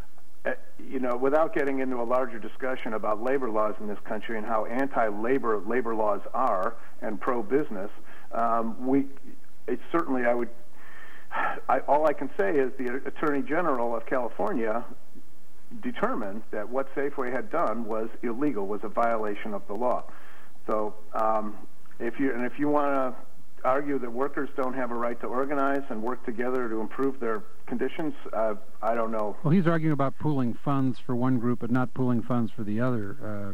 Without getting into a larger discussion about labor laws in this country and how anti-labor labor laws are and pro-business, all I can say is the Attorney General of California determined that what Safeway had done was illegal, was a violation of the law. So if you want to argue that workers don't have a right to organize and work together to improve their conditions, I don't know. Well, he's arguing about pooling funds for one group but not pooling funds for the other.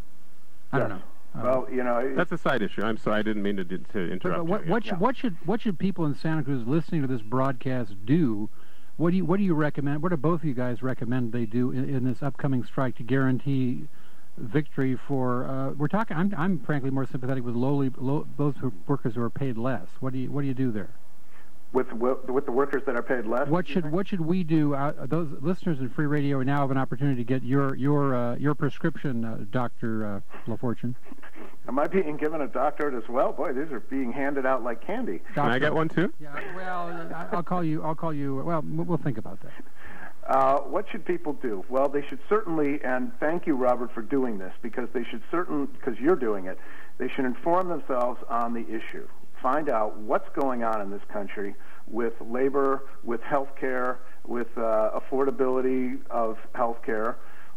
I don't know. Well, that's a side issue. I'm sorry, I didn't mean to interrupt you. What should people in Santa Cruz listening to this broadcast do? What do you recommend? What do both of you guys recommend they do in this upcoming strike to guarantee victory for? We're talking. I'm frankly more sympathetic with those workers who are paid less. What do you do there? With the workers that are paid less. What should we do? Those listeners in Free Radio now have an opportunity to get your prescription, Dr. LaFortune. Am I being given a doctorate as well? Boy, these are being handed out like candy. Doctor, can I get one too? Yeah. Well, I'll call you. Well, we'll think about that. What should people do? Well, they should certainly, and thank you, Robert, for doing this, because you're doing it, they should inform themselves on the issue. Find out what's going on in this country with labor, with health care, with affordability of health care,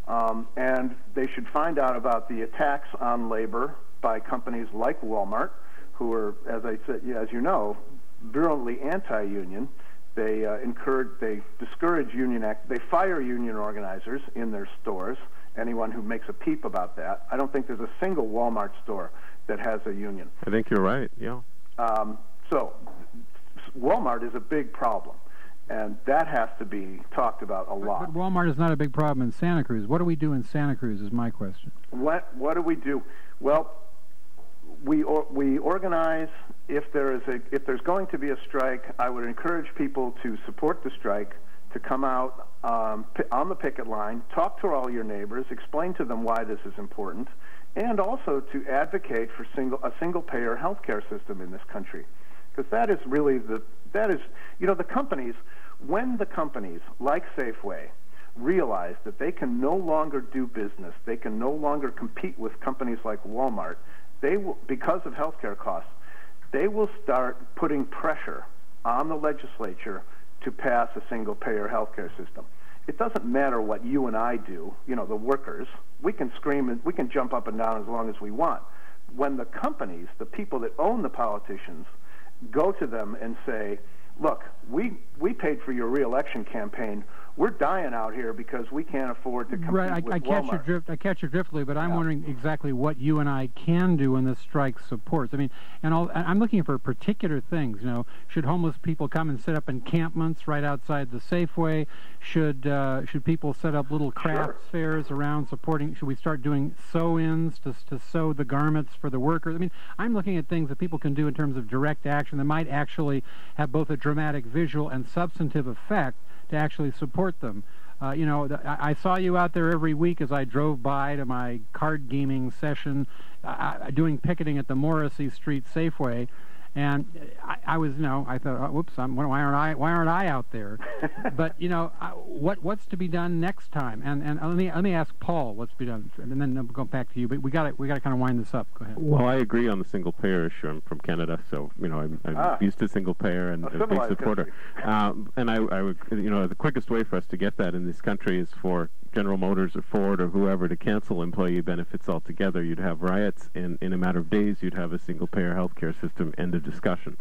and they should find out about the attacks on labor by companies like Walmart, who are, as I said, as you know, virulently anti-union. They discourage union they fire union organizers in their stores. Anyone who makes a peep about that. I don't think there's a single Walmart store that has a union. I think you're right. Yeah. So Walmart is a big problem, and that has to be talked about a lot. But Walmart is not a big problem in Santa Cruz. What do we do in Santa Cruz is my question. What do we do? Well, we organize. If there's going to be a strike, I would encourage people to support the strike, to come out on the picket line, talk to all your neighbors, explain to them why this is important, and also to advocate for a single-payer health care system in this country. Because that is really the companies, when the companies like Safeway realize that they can no longer do business, they can no longer compete with companies like Walmart, they will, because of health care costs, they will start putting pressure on the legislature to pass a single-payer health care system. It doesn't matter what you and I do, the workers. We can scream and we can jump up and down as long as we want. When the companies, the people that own the politicians, go to them and say, look, we we paid for your re-election campaign. We're dying out here because we can't afford to compete with Walmart. I catch your drift, Lee, but I'm wondering exactly what you and I can do when this strike supports. I mean, I'm looking for particular things. You know, should homeless people come and set up encampments right outside the Safeway? Should people set up little crafts fairs around supporting? Should we start doing sew-ins to sew the garments for the workers? I mean, I'm looking at things that people can do in terms of direct action that might actually have both a dramatic visual and substantive effect to actually support them. You know, I saw you out there every week as I drove by to my card gaming session, doing picketing at the Morrissey Street Safeway, and I was, you know, I thought, oh, whoops, why aren't I out there? But you know, what's to be done next time? And let me ask Paul what's to be done, and then I'll go back to you. But we got to kind of wind this up. Go ahead. Well, I agree on the single payer issue. I'm from Canada, so you know I'm used to single payer and a big supporter. And I would, you know, the quickest way for us to get that in this country is for General Motors or Ford or whoever to cancel employee benefits altogether. You'd have riots in a matter of days. You'd have a single-payer healthcare system. End of discussion.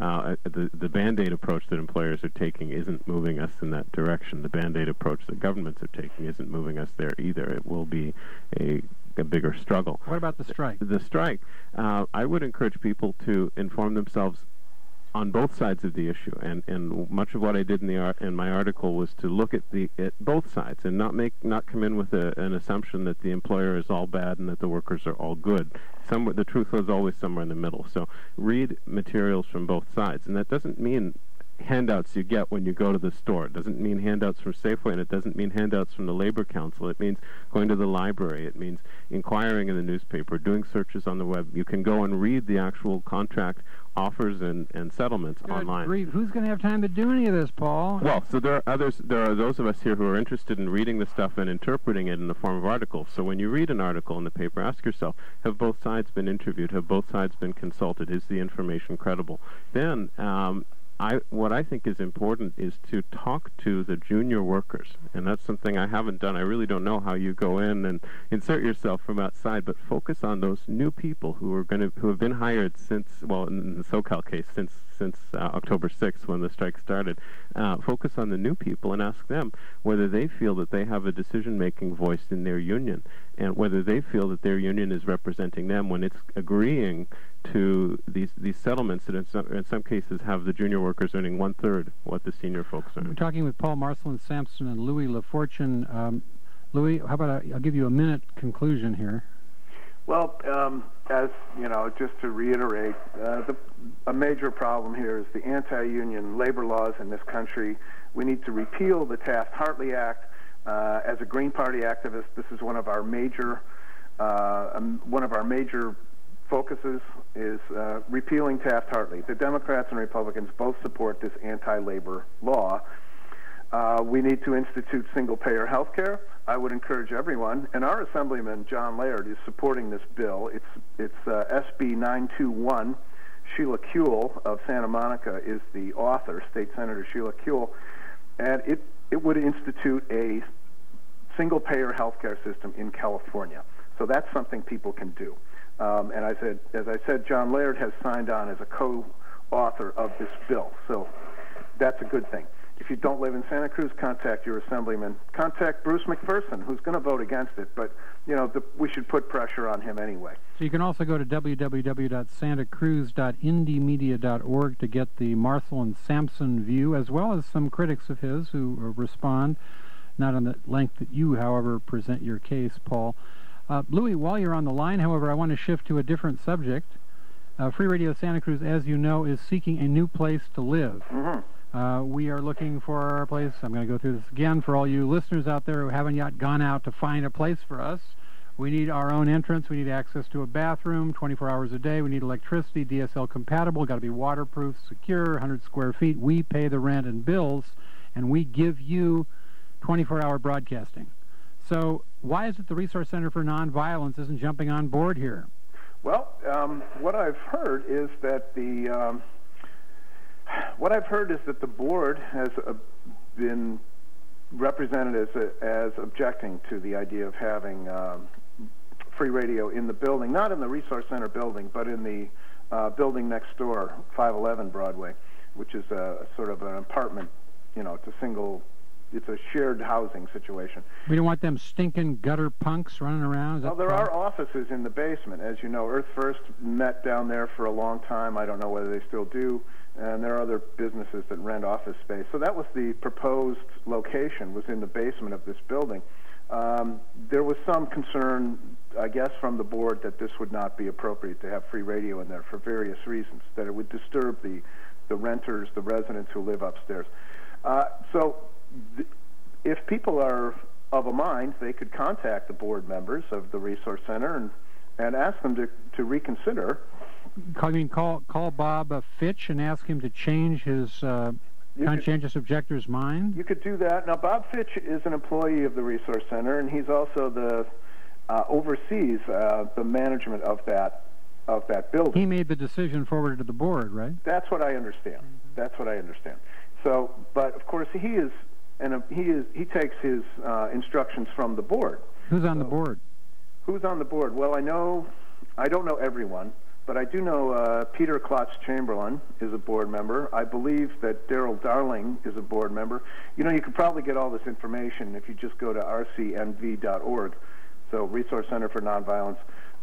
The Band-Aid approach that employers are taking isn't moving us in that direction. The Band-Aid approach that governments are taking isn't moving us there either. It will be a bigger struggle. What about the strike? The strike. I would encourage people to inform themselves on both sides of the issue, and much of what I did in my article was to look at both sides and not come in with an assumption that the employer is all bad and that the workers are all good. The truth is always somewhere in the middle. So read materials from both sides, and that doesn't mean handouts you get when you go to the store. It doesn't mean handouts from Safeway, and it doesn't mean handouts from the Labor Council. It means going to the library. It means inquiring in the newspaper, doing searches on the web. You can go and read the actual contract offers and settlements online. Who's going to have time to do any of this, Paul? Well, so there are those of us here who are interested in reading the stuff and interpreting it in the form of articles. So when you read an article in the paper, ask yourself, have both sides been interviewed? Have both sides been consulted? Is the information credible? Then what I think is important is to talk to the junior workers, and that's something I haven't done. I really don't know how you go in and insert yourself from outside, but focus on those new people who have been hired since, well, in the SoCal case, since October 6th when the strike started. Focus on the new people and ask them whether they feel that they have a decision-making voice in their union, and whether they feel that their union is representing them when it's agreeing to these settlements that in some cases have the junior workers earning 1/3 what the senior folks earn. We're talking with Paul Marcelin-Sampson and Louis LaFortune. Louis, how about I'll give you a minute conclusion here. Well, as you know, just to reiterate, a major problem here is the anti-union labor laws in this country. We need to repeal the Taft-Hartley Act. As a Green Party activist, this is one of our major focuses is repealing Taft-Hartley. The Democrats and Republicans both support this anti-labor law. We need to institute single-payer health care. I would encourage everyone, and our Assemblyman, John Laird, is supporting this bill. It's SB 921. Sheila Kuehl of Santa Monica is the author, State Senator Sheila Kuehl, and it would institute a single-payer health care system in California. So that's something people can do. And as I said, John Laird has signed on as a co-author of this bill. So that's a good thing. If you don't live in Santa Cruz, contact your assemblyman. Contact Bruce McPherson, who's going to vote against it, but you know we should put pressure on him anyway. So you can also go to www.santacruz.indiemedia.org to get the Marcelin-Sampson view, as well as some critics of his who respond, not on the length that you, however, present your case, Paul. Louis, while you're on the line, however, I want to shift to a different subject. Free Radio Santa Cruz, as you know, is seeking a new place to live. Mm-hmm. We are looking for our place. I'm going to go through this again for all you listeners out there who haven't yet gone out to find a place for us. We need our own entrance. We need access to a bathroom 24 hours a day. We need electricity, DSL compatible. Got to be waterproof, secure, 100 square feet. We pay the rent and bills, and we give you 24-hour broadcasting. So why is it the Resource Center for Nonviolence isn't jumping on board here? Well, what I've heard is that the board has been represented as objecting to the idea of having free radio in the building, not in the Resource Center building, but in the building next door, 511 Broadway, which is a sort of an apartment it's a single. It's a shared housing situation. We don't want them stinking gutter punks running around. Well, there are offices in the basement. As you know, Earth First met down there for a long time. I don't know whether they still do. And there are other businesses that rent office space. So that was the proposed location, was in the basement of this building. There was some concern, I guess, from the board that this would not be appropriate to have free radio in there for various reasons, that it would disturb the renters, the residents who live upstairs. If people are of a mind, they could contact the board members of the Resource Center and ask them to reconsider. Call Bob Fitch and ask him to change his conscientious objector's mind? You could do that. Now, Bob Fitch is an employee of the Resource Center, and he's also the oversees the management of that building. He made the decision forwarded to the board, right? That's what I understand. That's what I understand. So, but of course, he takes his instructions from the board. Who's on the board? Who's on the board? Well, I don't know everyone, but I do know Peter Klotz-Chamberlain is a board member. I believe that Daryl Darling is a board member. You could probably get all this information if you just go to rcnv.org. So, Resource Center for Nonviolence,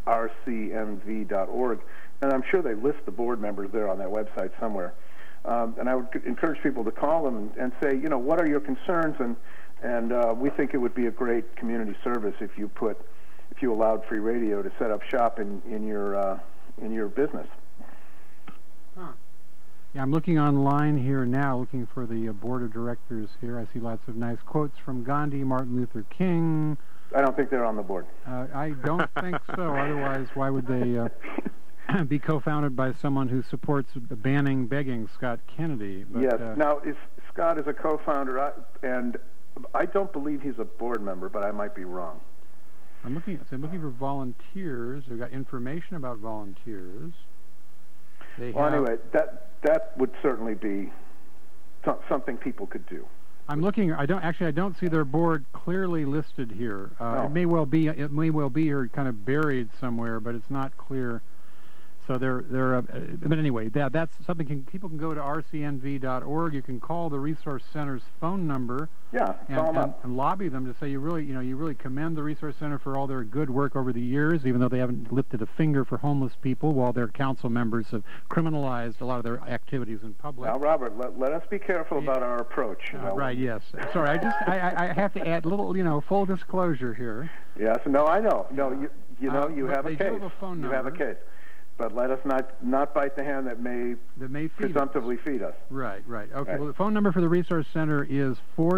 rcnv.org. And I'm sure they list the board members there on that website somewhere. And I would encourage people to call them and say, what are your concerns? And we think it would be a great community service if you allowed free radio to set up shop in your business. Huh. Yeah, I'm looking online here now, looking for the board of directors here. I see lots of nice quotes from Gandhi, Martin Luther King. I don't think they're on the board. I don't think so. Otherwise, why would they be co-founded by someone who supports banning begging, Scott Kennedy? But, yes. Now, Scott is a co-founder, and I don't believe he's a board member, but I might be wrong. I'm looking for volunteers. They've got information about volunteers. Anyway, that would certainly be something people could do. I'm looking. I don't see their board clearly listed here. No. It may well be here, kind of buried somewhere, but it's not clear. So but anyway, that's something. People can go to rcnv.org. You can call the Resource Center's phone number. Yeah, call them up and lobby them to say you really commend the Resource Center for all their good work over the years, even though they haven't lifted a finger for homeless people, while their council members have criminalized a lot of their activities in public. Now, Robert, let us be careful about our approach. Right? Yes. Sorry, I have to add a little, full disclosure here. Yes. No, I know. No, you have a case. Do have a phone number. You have a case. But let us not bite the hand that may presumptively feed us. Right. Okay. Right. Well, the phone number for the Resource Center is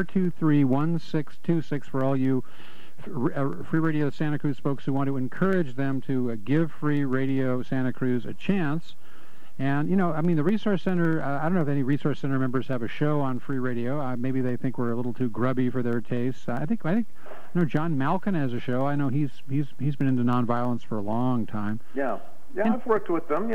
423-1626 for all you Free Radio Santa Cruz folks who want to encourage them to give Free Radio Santa Cruz a chance. And, the Resource Center, I don't know if any Resource Center members have a show on Free Radio. Maybe they think we're a little too grubby for their tastes. I think John Malkin has a show. I know he's been into nonviolence for a long time. Yeah. Yeah, I've worked with them.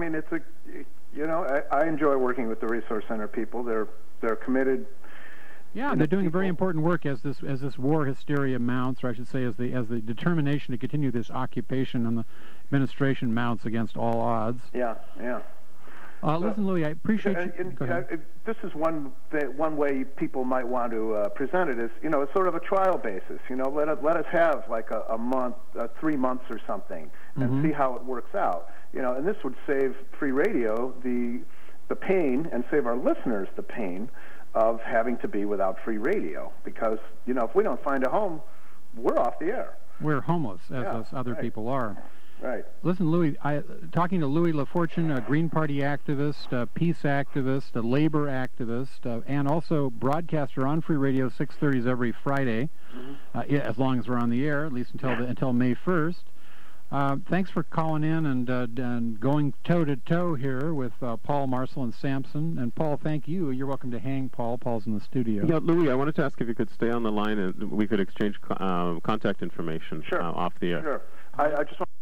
I enjoy working with the Resource Center people. They're committed. Yeah, they're doing very important work as this war hysteria mounts, or I should say, as the determination to continue this occupation and the administration mounts against all odds. Yeah. Listen, Louis, I appreciate you. Go ahead. This is one way people might want to present it is, it's sort of a trial basis. Let us have like a month, 3 months or something, and see how it works out. And this would save Free Radio the pain, and save our listeners the pain of having to be without free radio. Because if we don't find a home, we're off the air. We're homeless, as other people are. Right. Listen, Louis, talking to Louis LaFortune, a Green Party activist, a peace activist, a labor activist, and also broadcaster on Free Radio 630s every Friday, as long as we're on the air, at least until May 1st. Thanks for calling in and going toe-to-toe here with Paul, Marcel, and Samson. And Paul, thank you. You're welcome to hang, Paul. Paul's in the studio. Yeah, Louis, I wanted to ask if you could stay on the line and we could exchange contact information off the air. Sure. I just want